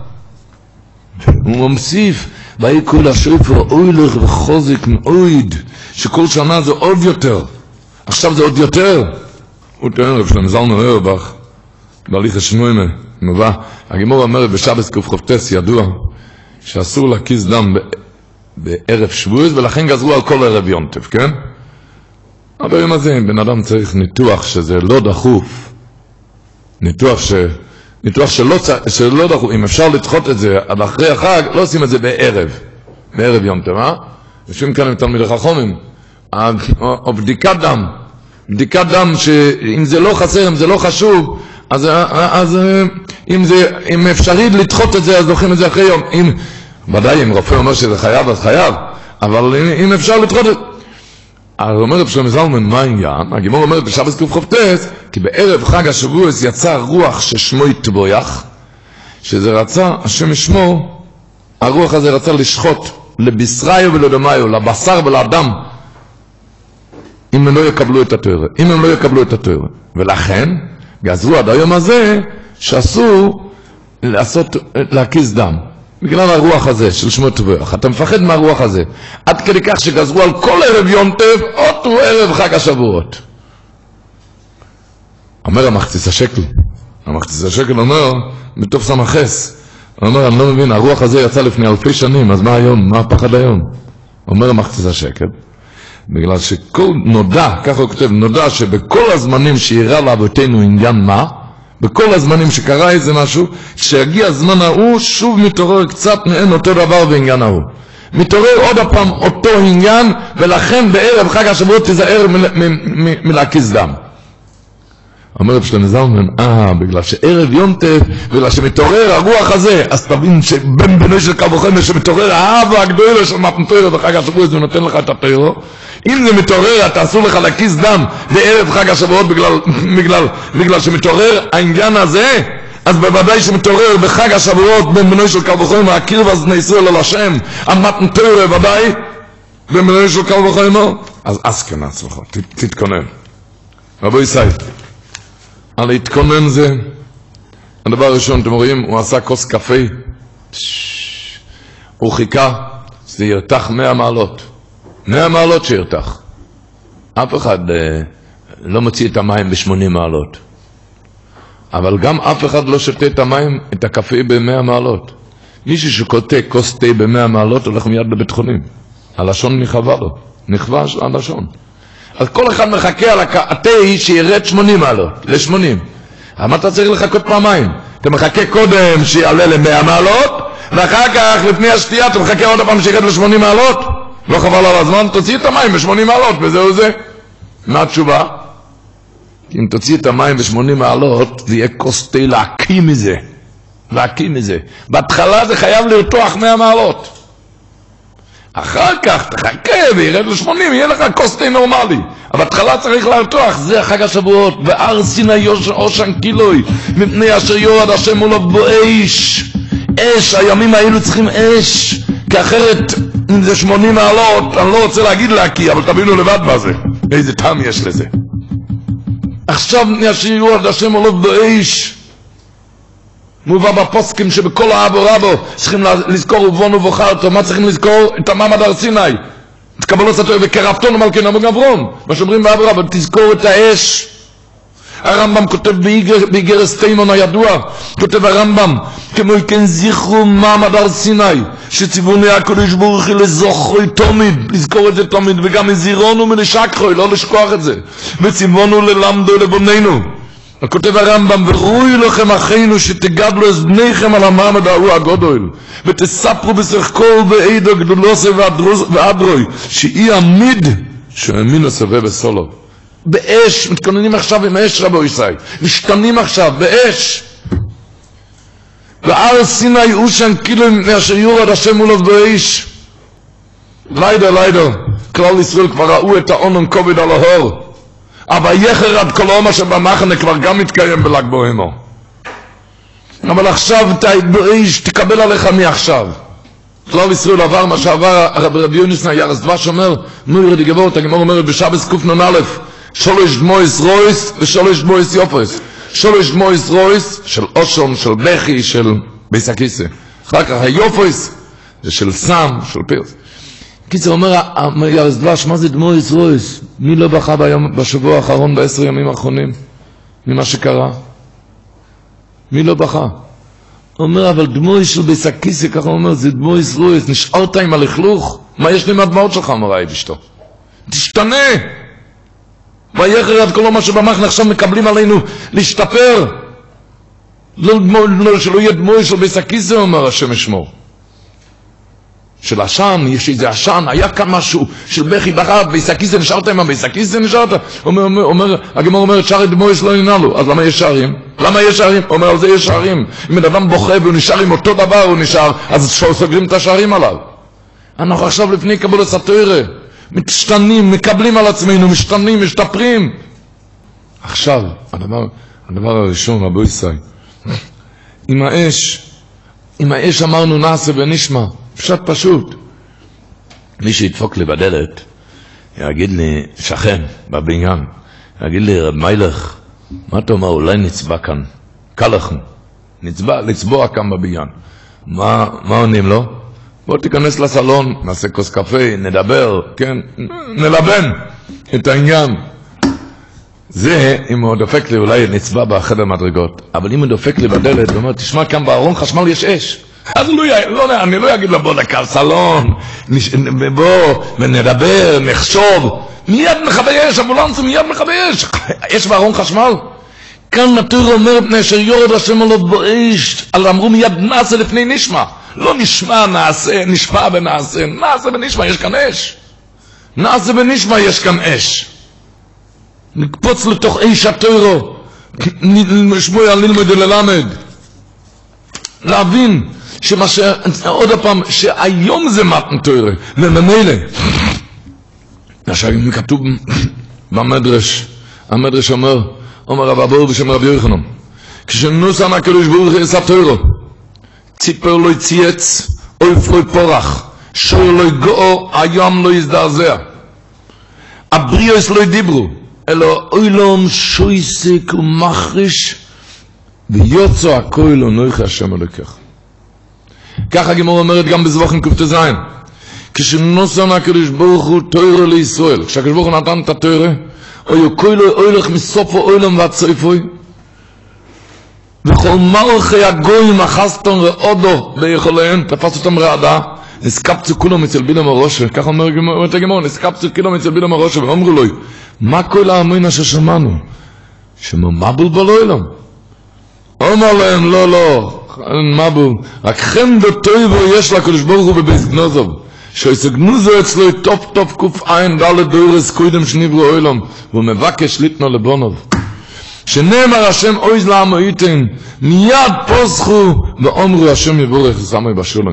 הוא ממסיף, ואי כל השופר אוילך וחוזק מאויד, שכל שנה זה עוד יותר. עכשיו זה עוד יותר. הוא תאר רב שלם זלמן אוירבך, בהליך השנוימה, מבא, הגימור אומר בשבס קופחופטס ידוע, שאסור להקיס דם בערב שבועס, ולכן גזרו על כל ערב יונטף, כן? אבל ביום הזה, בן אדם צריך ניתוח שזה לא דחוף, ניתוח ש... ניתוח שלא, שלא דחוף, אם אפשר לדחות את זה עד אחרי החג, לא עושים את זה בערב, בערב יונטף, אה? יושבים כאן עם תלמידי חכמים, או בדיקת דם, בדיקת דם שאם זה לא חסר, אם זה לא חשוב, אז, אז אם, זה, אם אפשרי לדחות את זה, אז דוחים את זה אחרי יום. אם, ודאי, אם רופא אומר שזה חייב, אז חייב. אבל אם, אם אפשר לדחות את זה... אז אומר רב שלמה זלמן, מה העניין? הגימור אומרת בשבס קופחופטס, כי בערב חג השבועס יצא רוח ששמו יתבויח, שזה רצה, השם ישמו, הרוח הזה רצה לשחוט לבשריו ולדמיו, לבשר ולאדם, אם הם לא יקבלו את התורה. אם הם לא יקבלו את התורה. ולכן, גזרו עד היום הזה, שאסור לעשות, להקיס דם. בגלל הרוח הזה של שמו יתבויח. אתה מפחד מהרוח הזה. עד כדי כך שגזרו על כל ערב יונטף, אותו ערב חג השבועות. אומר המחציס השקל. המחציס השקל אומר, בתוף סמכס. הוא אומר, אני לא מבין, הרוח הזה יצא לפני אלפי שנים, אז מה היום? מה הפחד היום? אומר המחציס השקל. בגלל שכל נודע, ככה הוא כותב, נודע שבכל הזמנים שאירע לאבותינו עניין מה, בכל הזמנים שקרה איזה משהו, כשיגיע הזמן ההוא, שוב מתעורר קצת מעין אותו דבר בעניין ההוא. מתעורר עוד הפעם אותו עניין, ולכן בערב חג השבועות תיזהר מלהקיס דם. אומר רב שלמה זלמן, אה, בגלל שערב יונטף, בגלל שמתעורר הרוח הזה, אז תבין שבן בני של קו וחמש, שמתעורר האהבה הגדולה של מתנתר בחג השבועות, זה נותן לך את התירו. אם זה מתעורר, אתה אסור לך להקיס דם בערב חג השבועות, בגלל, בגלל, בגלל שמתעורר העניין הזה, אז בוודאי שמתעורר בחג השבועות, בן בני של קו וחמש, הקרב אז נעשו אל השם, המתנתר ודאי, בן בני של קו וחמש, אז אסכן עצמך, תתכונן. רבו ישראל. על להתכונן זה, הדבר הראשון, אתם רואים, הוא עשה כוס קפה, הוא חיכה, זה ירתח מאה מעלות, מאה מעלות שירתח. אף אחד אה, לא מוציא את המים בשמונים מעלות, אבל גם אף אחד לא שותה את המים, את הקפה במאה מעלות. מישהו שקוטה כוס תה במאה מעלות, הולך מיד לבית חולים. הלשון נכווה לו, נכווה הלשון. אז כל אחד מחכה על התה שירד שמונים מעלות, ל-שמונים. אבל אתה צריך לחכות פעמיים. אתה מחכה קודם שיעלה ל-מאה מעלות, ואחר כך לפני השתייה אתה מחכה עוד פעם שירד ל-שמונים מעלות. לא חבל על הזמן, תוציא את המים ב-שמונים מעלות, וזהו זה. מה התשובה? אם תוציא את המים ב-שמונים מעלות, זה יהיה כוס תה להקיא מזה. להקיא מזה. בהתחלה זה חייב לרתוח מאה מעלות. אחר כך תחכה וירד ל-שמונים, יהיה לך כוס תה נורמלי. אבל בהתחלה צריך להרתוח, זה חג השבועות, והר סיני אושן קילוי, מפני אשר יורד השם מולו באש. אש, הימים האלו צריכים אש, כי אחרת אם זה שמונים מעלות, אני לא רוצה להגיד להקיא, אבל תבינו לבד מה זה, איזה טעם יש לזה. עכשיו אשר יורד השם מולו באש, מובא בפוסקים שבכל האבו רבו צריכים לזכור ובונו ובוחרתו. מה צריכים לזכור? את המעמד הר סיני, את קבלות התורה וקרבתנו מלכנו וגברון. מה שאומרים באבו רבו, תזכור את האש. הרמב"ם כותב באיגרס תימון הידוע, כותב הרמב"ם, כמו כן זכרו מעמד הר סיני, שציווני הקדוש ברוך הוא לזוכרוי תמיד, לזכור את זה תמיד, וגם מזירונו מלשכחוי, לא לשכוח את זה, וציוונו ללמדו לבוננו. כותב הרמב"ם, וראוי לכם אחינו שתגדלו את בניכם על המעמד ההוא הגדול, ותספרו בסך כל ועדו גדולוסי ואדרוי, שאי עמיד שהאמינו סבב בסולו. באש, מתכוננים עכשיו עם אש רבו ישראל, משתנים עכשיו באש. והר סיני אושן כאילו מאשר יורד השם מולו באש. לידר לידר, כלל ישראל כבר ראו את העונן כובד על ההור, אבל יחר עד כל עומר שבמחנה כבר גם מתקיים בל"ג בעומר. אבל עכשיו באש תקבל עליך מעכשיו. כלל ישראל עבר מה שעבר הרב יונס ניירס דבש אומר, נו ירדי גבורת, הגמור אומרת בשבס קנ"א, שלוש דמויס רויס ושלוש דמויס יופס. שלוש דמויס רויס של אושון, של בכי, של ביסקיסה. אחר כך היופס זה של סם, של פירס. קיצר אומר, ירזדבש, מה זה דמויס רויס? מי לא בכה ביום, בשבוע האחרון, בעשר ימים האחרונים? ממה שקרה? מי לא בכה? אומר, אבל דמוי של ביסקיסה, ככה אומר, זה דמויס רויס, נשארת עם הלכלוך? מה יש לי מהדמעות שלך, אמרה היא בשתו? תשתנה! ויחר עד כל מה שבמחנה עכשיו מקבלים עלינו להשתפר. לא, לא, שלא יהיה דמוי של ביסקיסה, אומר השם ישמור. של עשן, יש איזה עשן, היה כאן משהו של בכי בכה, ביסקיסה נשארת עם הביסקיסה נשארת? אומר, אומר, אומר, הגמור אומרת, שערי דמוי שלא ננעלו, אז למה יש שערים? למה יש שערים? אומר, על זה יש שערים. אם אדם בוכה והוא נשאר עם אותו דבר, הוא נשאר, אז סוגרים את השערים עליו. אנחנו עכשיו לפני קבולת התורה, משתנים, מקבלים על עצמנו, משתנים, משתפרים. עכשיו, הדבר, הדבר הראשון, רבו ישראל, עם האש, עם האש אמרנו נעשה ונשמע, פשט פשוט. מי שידפוק לי בדלת, יגיד לי, שכן, בבניין, יגיד לי, רב מיילך, מה אתה אומר, אולי נצבע כאן, קלחנו, נצבע, לצבוע כאן בבניין. מה, מה עונים לו? בוא תיכנס לסלון, נעשה כוס קפה, נדבר, כן, נלבן את העניין. זה, אם הוא דופק לי, אולי נצבע בחדר מדרגות, אבל אם הוא דופק לי בדלת, הוא אומר, תשמע, כאן בארון חשמל יש אש. אז לא, לא, אני לא אגיד לו, בוא דקה סלון, בוא, ונדבר, נחשוב, מיד מכבי אש, אמבולנס מיד מכבי אש, אש בארון חשמל. כאן נתור אומר, פני אשר יורד השם עליו באש, על אמרו מיד נעשה לפני נשמע. לא נשמע, נעשה, נשמע ונעשה, נעשה ונשמע, יש כאן אש. נעשה ונשמע, יש כאן אש. נקפוץ לתוך אש התוירו, נשמוע ללמוד ללמד. להבין שמה ש... עוד הפעם, שהיום זה מתן תוירה, וממילא. עכשיו, כתוב במדרש, המדרש אומר, אומר רב אבור בשם רבי יוחנן, כשנוסן הקדוש ברוך הוא עשה תוירו, ציפר לא צייץ, אויף לא פורח, שור לא גאו, הים לא יזדעזע. הבריאס לא דיברו, אלא אוילום שויסק ומחריש, ויוצא הכל לא נויך השם אלוקך. ככה הגמרא אומרת גם בזבוחים קופטזיים, כשנוסן הקדוש ברוך הוא תוירה לישראל, כשהקדוש ברוך הוא נתן את התוירה, אוי כל אוילך מסופו אוילם ועד סופוי, וכל מלכי הגויים אחסתם רעודו ביכוליהם, תפס אותם רעדה, נסקפצו כולם אצל בילם הראשה, ככה אומרת הגמרא, נסקפצו כולם אצל בילם הראשה, ואומרו לו, מה כל האמין אשר שמענו? שממבול בלוילם. אומר להם, לא, לא, מבול, רק חמד וטויבו יש לקדוש ברוך הוא בבית גנוזוב, שיסגנוזו אצלו טוב טוב קוף עין דלת דוירס קוידם שניברו אוילם, והוא מבקש ליתנו לבונוב. שנאמר השם אויז לעמו ייתן, מיד פוסחו ואומרו השם יבורך ושמי בשולם.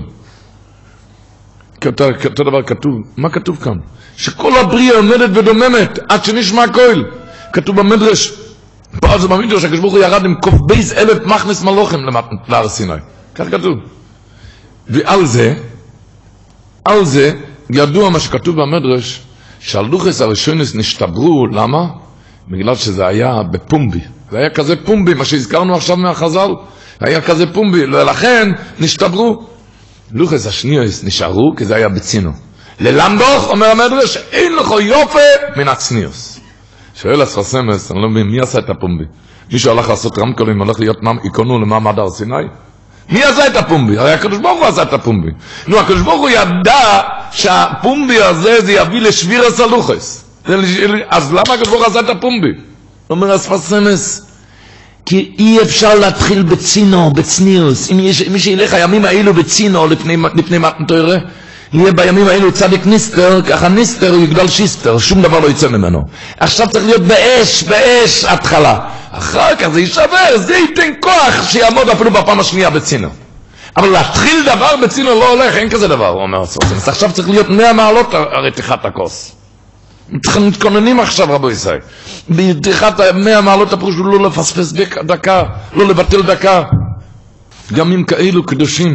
כאותו דבר כתוב, מה כתוב כאן? שכל הבריאה עומדת ודוממת עד שנשמע קול. כתוב במדרש, פה זה במדרש, הקדוש ברוך הוא ירד עם קוף בייס אלף מכנס מלוכם להר סיני. כך כתוב. ועל זה, על זה, ידוע מה שכתוב במדרש, שהלוחס הראשונס נשתברו, למה? בגלל שזה היה בפומבי. זה היה כזה פומבי, מה שהזכרנו עכשיו מהחז"ל, היה כזה פומבי, ולכן נשתברו. לוחס השניוס נשארו, כי זה היה בצינו. ללמדוך, אומר המדרש, אין לך יופה מן הצניוס. שואל הספסמס, אני לא מבין, מי עשה את הפומבי? מישהו הלך לעשות רמקולים, הולך להיות איקונו למעמד הר סיני? מי עשה את הפומבי? הרי הקדוש ברוך הוא עשה את הפומבי. נו, הקדוש ברוך הוא ידע שהפומבי הזה זה יביא לשביר הסלוחס. אז למה הקדוש ברוך הוא עשה את הפומבי? אומר הספסמס, כי אי אפשר להתחיל בצינו, בצניוס. אם מי שילך הימים האלו בצינו לפני, לפני מתן תורה, יהיה בימים האלו צדיק ניסטר, ככה ניסטר יגדל שיסטר, שום דבר לא יצא ממנו. עכשיו צריך להיות באש, באש התחלה. אחר כך זה יישבר, זה ייתן כוח שיעמוד אפילו בפעם השנייה בצינו. אבל להתחיל דבר בצינו לא הולך, אין כזה דבר, הוא אומר הספסמס. עכשיו צריך להיות מאה מעלות רתיחת הכוס. מתכוננים עכשיו רבו ישראל בתחילת מאה מעלות הפרוש לא לפספס דקה, לא לבטל דקה. גם אם כאלו קדושים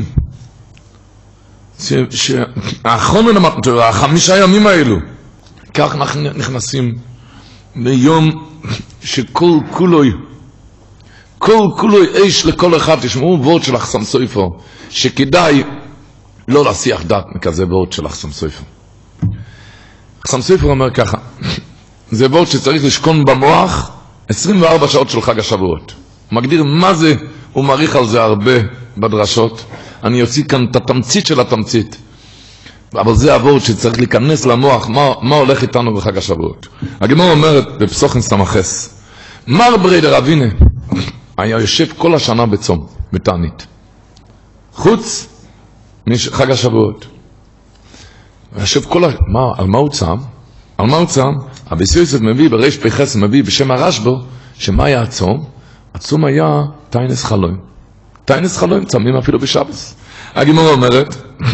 שהאחרון למתן תורה, החמישה ימים האלו, כך אנחנו נכנסים ביום שכל כולוי, כל כולוי איש לכל אחד, תשמעו וורד של החסם סופר, שכדאי לא להסיח דעת מכזה וורד של החסם סופר. החסם סופר אומר ככה, זה וורד שצריך לשכון במוח עשרים וארבע שעות של חג השבועות. הוא מגדיר מה זה, הוא מעריך על זה הרבה בדרשות. אני יוציא כאן את התמצית של התמצית. אבל זה הוורד שצריך להיכנס למוח, מה, מה הולך איתנו בחג השבועות. הגמרא אומרת בפסוחים סמכס, מר בריידר אבינה היה יושב כל השנה בצום, בתענית. חוץ מחג השבועות. יושב כל השנה, מה, על מה הוא צם? על מה הוא צם? אבי יוסף מביא, בריש פחס מביא בשם הרשב"א, שמה היה הצום? הצום היה תיינס חלום. תיינס חלום צמים אפילו בשבס. הגמרא אומרת,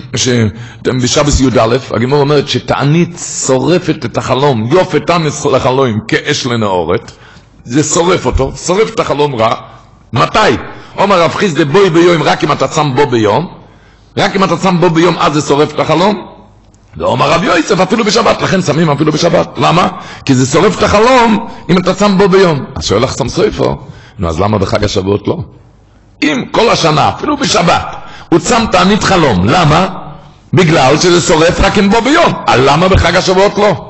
שבשבס י' א', הגמרא אומרת שתענית שורפת את החלום, יופת תיינס לחלום כאש לנאורת, זה שורף אותו, שורף את החלום רע. מתי? אומר רב חיסדא בוי ביום, רק אם אתה צם בו ביום, רק אם אתה צם בו ביום, אז זה שורף את החלום. ואומר רב יוסף אפילו בשבת, לכן שמים אפילו בשבת. למה? כי זה שורף את החלום אם אתה צם בו ביום. אז שואל לך חסם סופר, נו אז למה בחג השבועות לא? אם כל השנה, אפילו בשבת, הוא צם תענית חלום, למה? בגלל שזה שורף רק אם בו ביום. על למה בחג השבועות לא?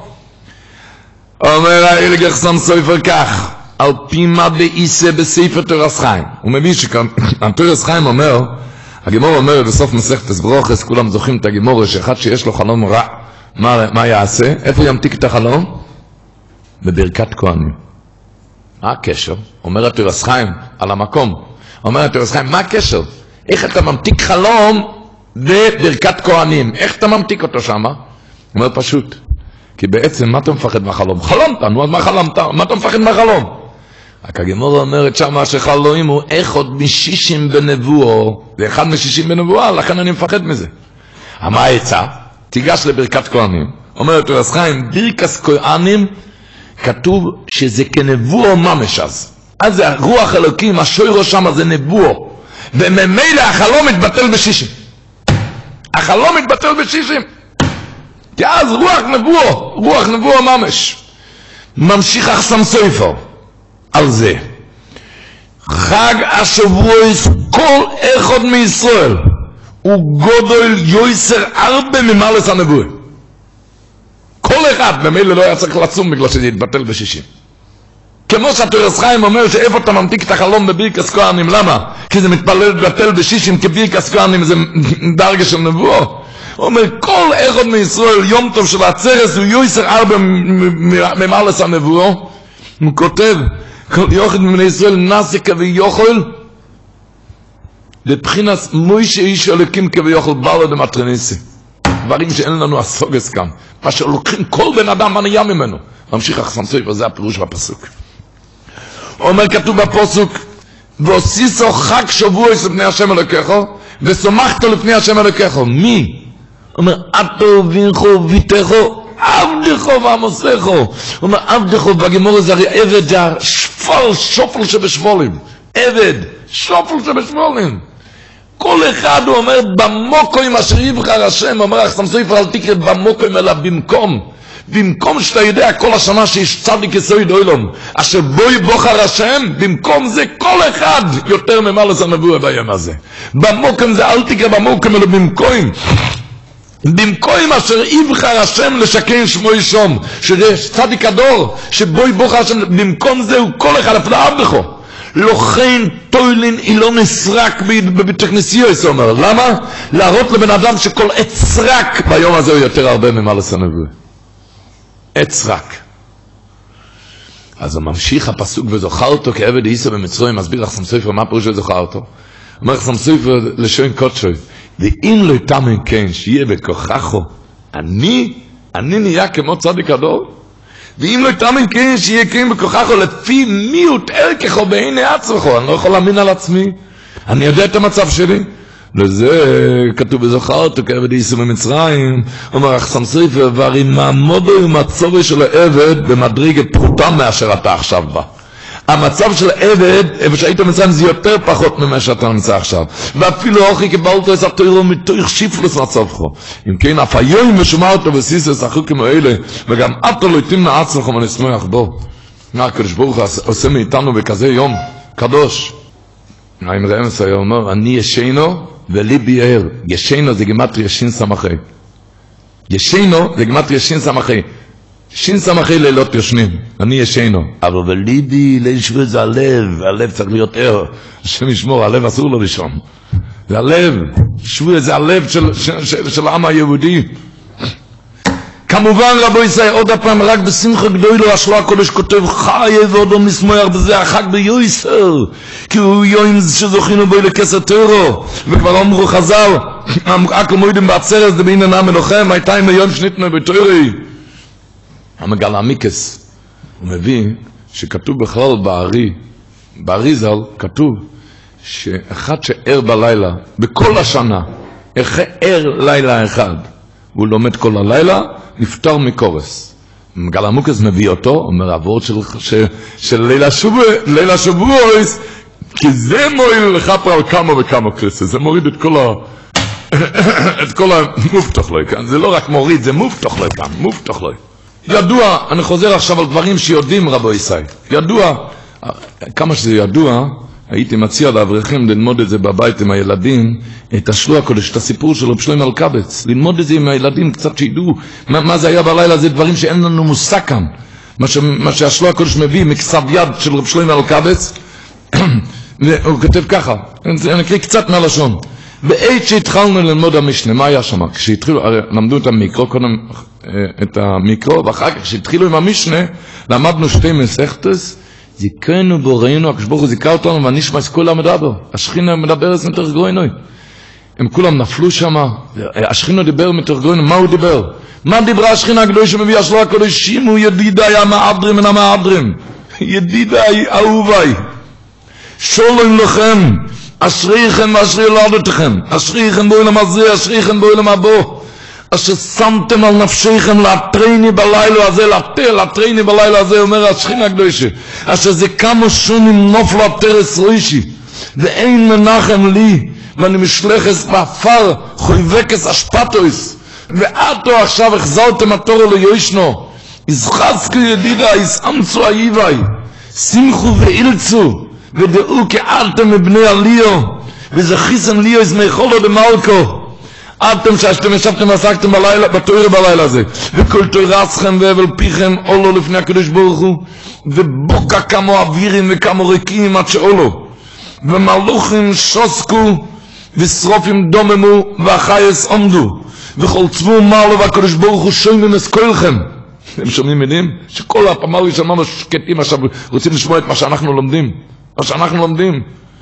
אומר האילגר חסם סופר כך, על פי מה באיסה בספר תורס חיים. הוא מבין שכאן, תורס חיים אומר, הגמור אומר בסוף מסכת ברוכס, כולם זוכים את הגמור, שאחד שיש לו חלום רע, מה, מה יעשה? איפה ימתיק את החלום? בברכת כהנים. מה הקשר? אומר תורס חיים על המקום. אומר תורס חיים, מה הקשר? איך אתה ממתיק חלום בברכת כהנים? איך אתה ממתיק אותו שם? הוא אומר פשוט. כי בעצם מה אתה מפחד מהחלום? חלמת, נו אז מה חלמת? מה אתה מפחד מהחלום? רק הגמורה אומרת שמה שחלומים הוא אחד משישים בנבואו, זה אחד משישים בנבואה, לכן אני מפחד מזה. מה העצה? תיגש לברכת כהנים. אומרת תורס חיים, ברכת כהנים כתוב שזה כנבואו ממש אז. אז זה רוח אלוקים, השוירו שם זה נבואו. וממילא החלום מתבטל בשישים. החלום מתבטל בשישים. כי אז רוח נבואו, רוח נבואו ממש. ממשיך החסם סופר. על זה חג השבועות כל אחד מישראל הוא גודל יויסר הרבה ממלס הנבואה. כל אחד במילא לא היה צריך לצום בגלל שזה יתבטל בשישים. כמו שהתורס חיים אומר שאיפה אתה ממתיק את החלום בברכת כהנים, למה? כי זה מתפלל בטל בשישים, כי ברכת כהנים זה דרגה של נבואה. הוא אומר כל אחד מישראל יום טוב של עצרת הוא יויסר הרבה ממלס הנבואה. הוא כותב כל יוחד מבני ישראל נעשה כביוכל לבחינת מוישה איש אלוקים כביוכל בעל דמטרניסי. דברים שאין לנו הסוגס כאן, מה שלוקחים כל בן אדם מניה ממנו. ממשיך החסם סופר, זה הפירוש בפסוק. הוא אומר כתוב בפסוק, ועשיסו חג שבועות לפני השם אלוקיך ושמחת לפני השם אלוקיך. מי? הוא אומר אתו וינכו ויתכו עבדך ועמוסך. הוא אומר עבדך בגמור זה הרי עבד זה השפל שופל שבשבולים, עבד שופל שבשבולים. כל אחד הוא אומר במוקוים אשר יבחר השם. אומר החסם סופר אל תקרא במוקוים אלא במקום, במקום שאתה יודע כל השנה שיש צדיק יסוד עולם אשר בו יבחר השם, במקום זה כל אחד יותר ממלס הנבואה ביום הזה. במוקוים זה אל תקרא במוקוים אלא במקום, במקום אשר יבחר השם לשכן שמו ישום, שזה צדיק הדור שבו יבחר השם, במקום זה הוא כל אחד אפילו עבדך. לכן טוילין היא לא נסרק בבית כנסיות. אומר למה? להראות לבן אדם שכל עץ רק ביום הזה הוא יותר הרבה ממלס הנבואה. עץ רק. אז הוא ממשיך הפסוק וזוכר אותו כעבד עיסא במצרים. מסביר החסם סופר מה פירוש וזוכר אותו. אומר החסם סופר לשון קודשוי, ואם לא תאמין כן שיהיה בכוחך, אני אני נהיה כמו צדיק הדור. ואם לא תאמין כן שיהיה כן בכוחך, לפי מיעוט ערכך בעיני עצמך. אני לא יכול להאמין על עצמי, אני יודע את המצב שלי. לזה כתוב בזוכרת כעבד עיסא במצרים. אומר החסם סופר, והרי מעמודו ומצבו של העבד במדרגה פחותה מאשר אתה עכשיו בה. המצב של העבד איפה שהיית במצרים זה יותר פחות ממה שאתה נמצא עכשיו, ואפילו אוכי קיבלת את התורה מתוך שיפלוס מצבך. אם כן אף היום משומע אותו בסיסס החוקים האלה, וגם אתה לא יתאים מעצמך ונשמח בו. מה הקדוש ברוך הוא עושה מאיתנו בכזה יום קדוש? עם רמס היה אומר, אני ישנו וליבי ער. ישנו זה גימטריה שין סמכי. ישנו זה גימטריה שין סמכי. שין סמכי לילות ישנים, אני ישנו. אבל וליבי, לישבו זה הלב, הלב צריך להיות ער. השם ישמור, הלב אסור לו לישון. זה הלב, שבו זה הלב של, של, של, של העם היהודי. כמובן רבו ישראל, עוד הפעם רק בשמחה גדולו, השלוע הקודש כותב חי ועודו משמוח בזה החג ביועסר, כי הוא יום שזוכינו בו לכסר תורו, וכבר אמרו חז"ל, אקל מוידים בעצרת, זה בעניין המלוחם, הייתה עם היום שניתנו בתורי. המגל המיקס, הוא מביא שכתוב בכלל בארי, בארי ז"ל, כתוב שאחד שער בלילה, בכל השנה, ער לילה אחד, והוא לומד כל הלילה, נפטר מקורס. מגל המוקס מביא אותו, אומר עבור של, של, של לילה שבוע, לילה שבועויס, כי זה מועיל לכפר על כמה וכמה קריסס, זה מוריד את כל ה... את כל המובטח לו כאן, זה לא רק מוריד, זה מובטח לו כאן, מובטח לו. ידוע, אני חוזר עכשיו על דברים שיודעים רבו ישראל, ידוע, כמה שזה ידוע, הייתי מציע לאברכים ללמוד את זה בבית עם הילדים, את השלוע הקודש, את הסיפור של רב שלמה אלקבץ, ללמוד את זה עם הילדים קצת שידעו מה, מה זה היה בלילה, זה דברים שאין לנו מושג כאן, מה, ש, מה שהשלוע הקודש מביא מכסב יד של רב שלמה אלקבץ, הוא כותב ככה, אני אקריא קצת מהלשון, בעת שהתחלנו ללמוד המשנה, מה היה שם? כשהתחילו, הרי למדו את המיקרו, קודם את המיקרו, ואחר כך כשהתחילו עם המשנה, למדנו שתי מסכתות, זיכנו בוראינו, הקדוש ברוך הוא זיכה אותנו, והנשמע את כולם מדבר. השכינה מדברת מתוך גרוינוי. הם כולם נפלו שם, השכינה דיבר מתוך גרוינוי, מה הוא דיבר? מה דיברה השכינה הקדוש שמביא השלוע הקודש? שימו ידידיי המעדרים מן המעדרים. ידידיי אהוביי. שולם לכם, אשריכם ואשרי ילדותיכם. אשריכם בעולם הזה, אשריכם בעולם הבא. אשר שמתם על נפשיכם להתרני בלילה הזה, להתרני בלילה הזה, אומר השכינה הקדושה, אשר זה כמה שונים נופל התרס ראשי, ואין מנחם לי, ואני משלחס באפר, חויבקס אשפטויס, ועתו עכשיו החזרתם התורו ליושנו, יזחזקו ידידה, יסאמצו אייבי, שמחו ואילצו, ודעו כאלתם מבני עליו, וזכיסם ליו יזמי חולו במלכו, אתם שאתם ישבתם ועסקתם בלילה, בתורה בלילה הזה, וכל תורסכם והבל פיכם עולו לפני הקדוש ברוך הוא, ובוקה כמו אווירים וכמו ריקים עד שעולו, ומלוכים שוסקו ושרופים דוממו והחייס עומדו, וכל צבו מעלו והקדוש ברוך הוא שומעים אסכולכם. אתם שומעים מילים? שכל הפעם שמענו שקטים עכשיו רוצים לשמוע את מה שאנחנו לומדים, מה שאנחנו לומדים.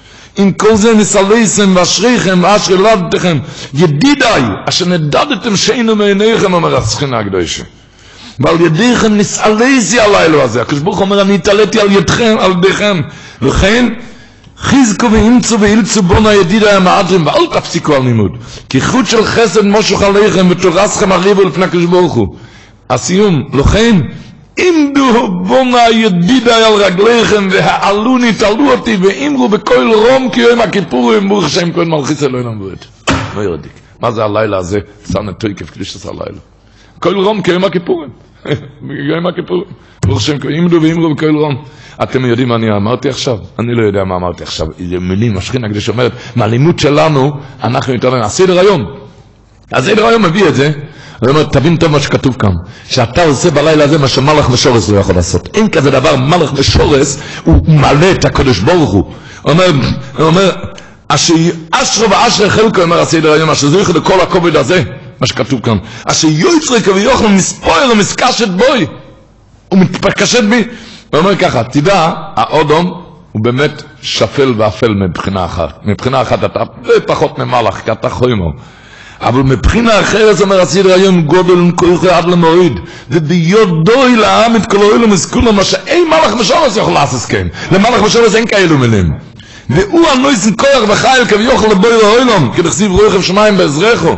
עם כל זה נסלסם ואשריכם ואשרי ילדתכם ידידיי אשר נדדתם שאינו מעיניכם, אומר השכינה הקדושה, ועל ידיכם נסלסי הלילה הזה. הקדוש ברוך הוא אומר אני התעליתי על ידכם, על ידיכם, לכן חיזקו ואימצו ואילצו בונה ידידיי המעדרים, ואל תפסיקו על לימוד, כי חוט של חסד מושך עליכם ותורסכם הריבו לפני הקדוש ברוך הוא. הסיום, לכן עמדו בונה ידידיי על רגליכם והעלוני תעלו אותי ואמרו בכל רום כי יום הכיפורים ברוך השם כהן מלכיס אלוהים ועד. לא ירדיק, מה זה הלילה הזה? סנה תויקף קדוש עשה הלילה כל רום כי יום הכיפורים יום הכיפורים ברוך השם עמדו ואמרו בכל רום. אתם יודעים מה אני אמרתי עכשיו? אני לא יודע מה אמרתי עכשיו. זה מילים השכינה הקדוש אומרת מהלימוד שלנו אנחנו יותר לנה הסדר היום הסדר היום מביא את זה. הוא אומר, תבין טוב מה שכתוב כאן, שאתה עושה בלילה הזה מה שמלך ושורס לא יכול לעשות. אין כזה דבר, מלך ושורס, הוא מלא את הקדוש ברוך הוא. הוא אומר, הוא אומר, אשר אשרו ואשרי חלקו, אומר הסדר היום, אשר זויכו לכל הכובד הזה, מה שכתוב כאן, אשר יוצרי כביוכל מספויר ומסקשת בוי, הוא מתפקשת בי. הוא אומר ככה, תדע, האודום הוא באמת שפל ואפל מבחינה אחת. מבחינה אחת אתה פחות ממלך, כי אתה חוימו. אבל מבחינה אחרת אומר הסדר היום גודל וכוח עד למועד, וביודו לעם את כל האלו מסכולם, מה שאין מלך משורס יכול לעשות כן, למלך משורס אין כאלו מילים, והוא הנויסן כוח וחייל כביוכל לבוי לאוילום, כדכסיב רוחב שמיים בעזרךו.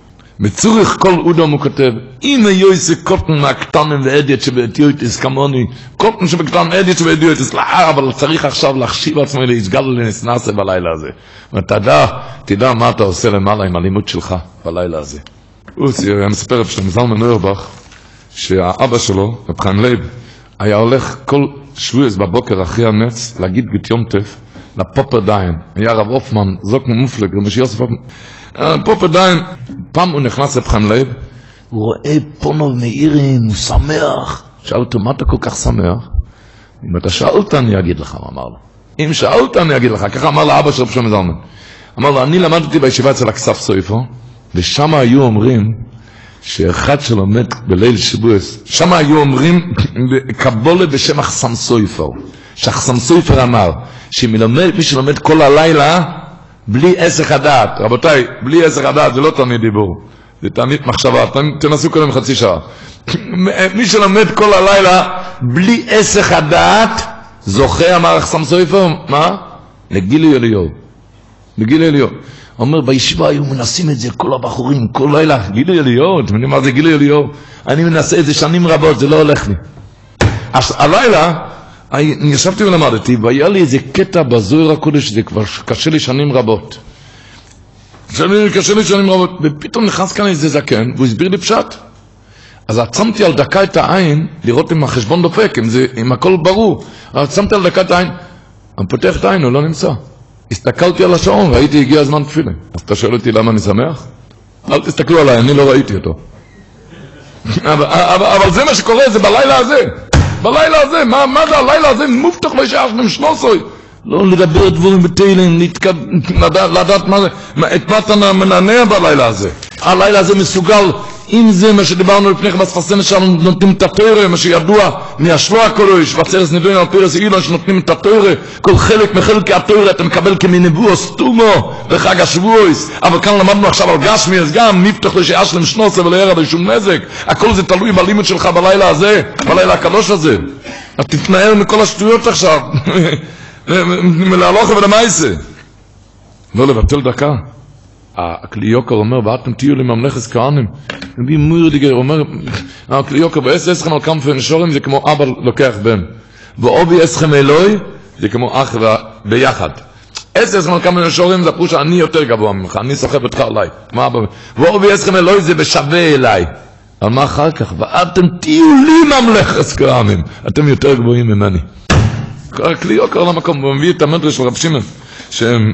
בצורך כל אודם הוא כותב, הנה יויסה קוטן מהקטנים ועדיית שבאתיויטיס כמוני, קוטן שבקטן עדיית שבאתיויטיס, לא, אבל צריך עכשיו להחשיב עצמו להסגל לנסנסה בלילה הזה. ותדע, תדע מה אתה עושה למעלה עם הלימוד שלך בלילה הזה. הוא מספר של זלמן אוירבך, שהאבא שלו, רב חיים לייב, היה הולך כל שבועס בבוקר אחרי הנץ, להגיד גת יום טף, לפופר דיין, היה רב אופמן, זוק ממופלג, רמשי יוסף אופמן, פופר דיין, פעם הוא נכנס לבחן לב, הוא רואה פונו מאירים, הוא שמח, שאל אותו, מה אתה כל כך שמח? אם אתה שאלת, אני אגיד לך, הוא אמר לו. אם שאלת, אני אגיד לך, ככה אמר לאבא של רב שלמה זלמן. אמר לו, אני למדתי בישיבה אצל הכסף סויפו, ושם היו אומרים, שאחד שלומד בליל שבועס, שם היו אומרים, קבולה בשם אחסם סויפר, שאחסם סויפר אמר, שמי שלומד כל הלילה, בלי עסק הדעת, רבותיי, בלי עסק הדעת, זה לא תמיד דיבור, זה תמיד מחשבה, תנסו קודם חצי שעה, מי שלומד כל הלילה, בלי עסק הדעת, זוכה, אמר אחסם סויפר, מה? לגילוי אליהו, לגילוי אליהו. אומר, בישיבה היו מנסים את זה, כל הבחורים, כל לילה, גילוי אליהו, אתם יודעים מה זה גילוי אליהו? אני מנסה את זה שנים רבות, זה לא הולך לי. אז הלילה, אני ישבתי ולמדתי, והיה לי איזה קטע בזוהר הקודש, זה כבר קשה לי שנים רבות. קשה לי שנים רבות, ופתאום נכנס כאן איזה זקן, והוא הסביר לי פשט. אז עצמתי על דקה את העין, לראות אם החשבון דופק, אם, זה, אם הכל ברור. אז עצמתי על דקה את העין, אני פותח את העין, הוא לא נמצא. הסתכלתי על השעון, ראיתי, הגיע הזמן תפילה. אז אתה שואל אותי למה אני שמח? אל תסתכלו עליי, אני לא ראיתי אותו. אבל, אבל, אבל זה מה שקורה, זה בלילה הזה. בלילה הזה, מה, מה זה הלילה הזה? מובטח לא ישאר שנים שנוסוי. לא לדבר דבורים בתהילים, לדעת מה זה, את מה אתה מנענע בלילה הזה. הלילה הזה מסוגל, אם זה מה שדיברנו לפני כן בספסנה שלנו, נותנים את התורה, מה שידוע מהשבוע הקודש, ועצרס נדוין על פרס אילון, שנותנים את התורה, כל חלק מחלקי התורה אתה מקבל כמנבוא סתומו בחג השבועס, אבל כאן למדנו עכשיו על גשמי, אז גם מפתח לשעה שלם שנוסה ולא ירד לשום נזק, הכל זה תלוי בלימוד שלך בלילה הזה, בלילה הקדוש הזה. אתה תתנער מכל השטויות עכשיו, מלהלוך ולמייסה. לא לבטל דקה. הכלי יוקר אומר, ואתם תהיו לי ממלכת כהנים. רבי מוירדיגר אומר, הכלי יוקר, ועש אסכם על כנפי נשורים, זה כמו אבא לוקח בן. ואובי אסכם אלוהי, זה כמו אח ביחד. עש אסכם על כנפי נשורים, זה פרוש שאני יותר גבוה ממך, אני סוחב אותך עליי. ואובי אסכם אלוהי, זה בשווה אליי. אבל מה אחר כך? ואתם תהיו לי ממלכת כהנים. אתם יותר גבוהים ממני. הכלי יוקר על המקום, הוא מביא את המדרש של רב שמעון, שהם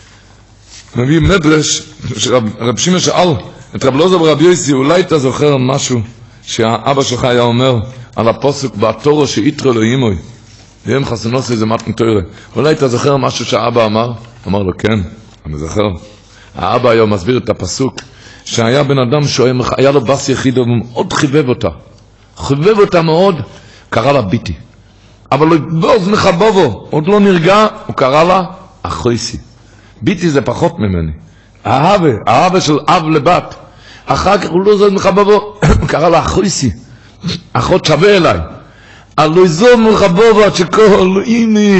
מביא מדרש, רב שמעון שאל את רב אלעזר ורבי יוסי, אולי אתה זוכר משהו שהאבא שלך היה אומר על הפסוק בתורה שיתרו לו אימוי, ויום חסנוס איזה מתן תורה, אולי אתה זוכר משהו שהאבא אמר? אמר לו כן, אני זוכר. האבא היום מסביר את הפסוק שהיה בן אדם שהיה לו בס יחיד ומאוד חיבב אותה, חיבב אותה מאוד, קרא לה ביטי, אבל לא אוזנך בובו, עוד לא נרגע, הוא קרא לה אחויסי. ביטי זה פחות ממני. האהבה, האהבה של אב לבת. אחר כך הוא לא אוזנך בובו, הוא קרא לה אחויסי. אחות שווה אליי. לא אוזנך בובו עד שכל אימי.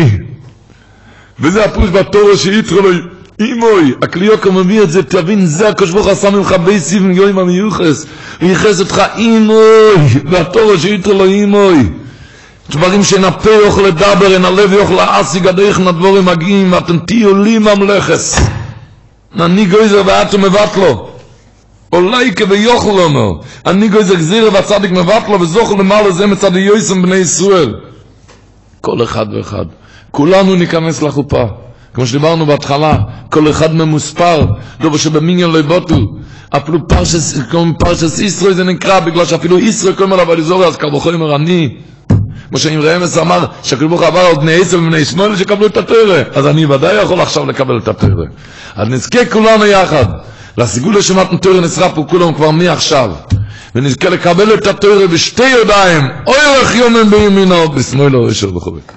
וזה הפרוש בתורה שיתרו לו אימוי. הכלי יוקר מביא את זה, תבין, זה הקדוש ברוך הוא עשה ממך בייסי ויום המיוחס. הוא ייחס אותך אימוי. והתורה שיתרו לו אימוי. דברים שנפה יוכל לדבר, אין הלב יוכל להשיג עד איך נדבורים מגיעים, ואתם תהיו לי ממלכס. אני גויזר ואתם מבטלו. אולי כביוכל אומר, אני גויזר גזיר והצדיק מבטלו, וזוכל למעלה זה מצד יויסם בני ישראל. כל אחד ואחד. כולנו ניכנס לחופה. כמו שדיברנו בהתחלה, כל אחד ממוספר, לא שבמיניון לא יבוטל. אפילו פרשס, כמו פרשס ישראל זה נקרא, בגלל שאפילו ישראל כל מלא בליזורי, אז כרבוכו אומר אני. כמו שאם רמס אמר שהקדוש ברוך הוא עבר על בני עשר ובני שמואל שקבלו את התורה, אז אני ודאי יכול עכשיו לקבל את התורה. אז נזכה כולנו יחד לסיגול לשמת תורה, נשרף פה כולם כבר מעכשיו, ונזכה לקבל את התורה בשתי ידיים, אורך יומן בימינו בשמאלו ישר וכו'.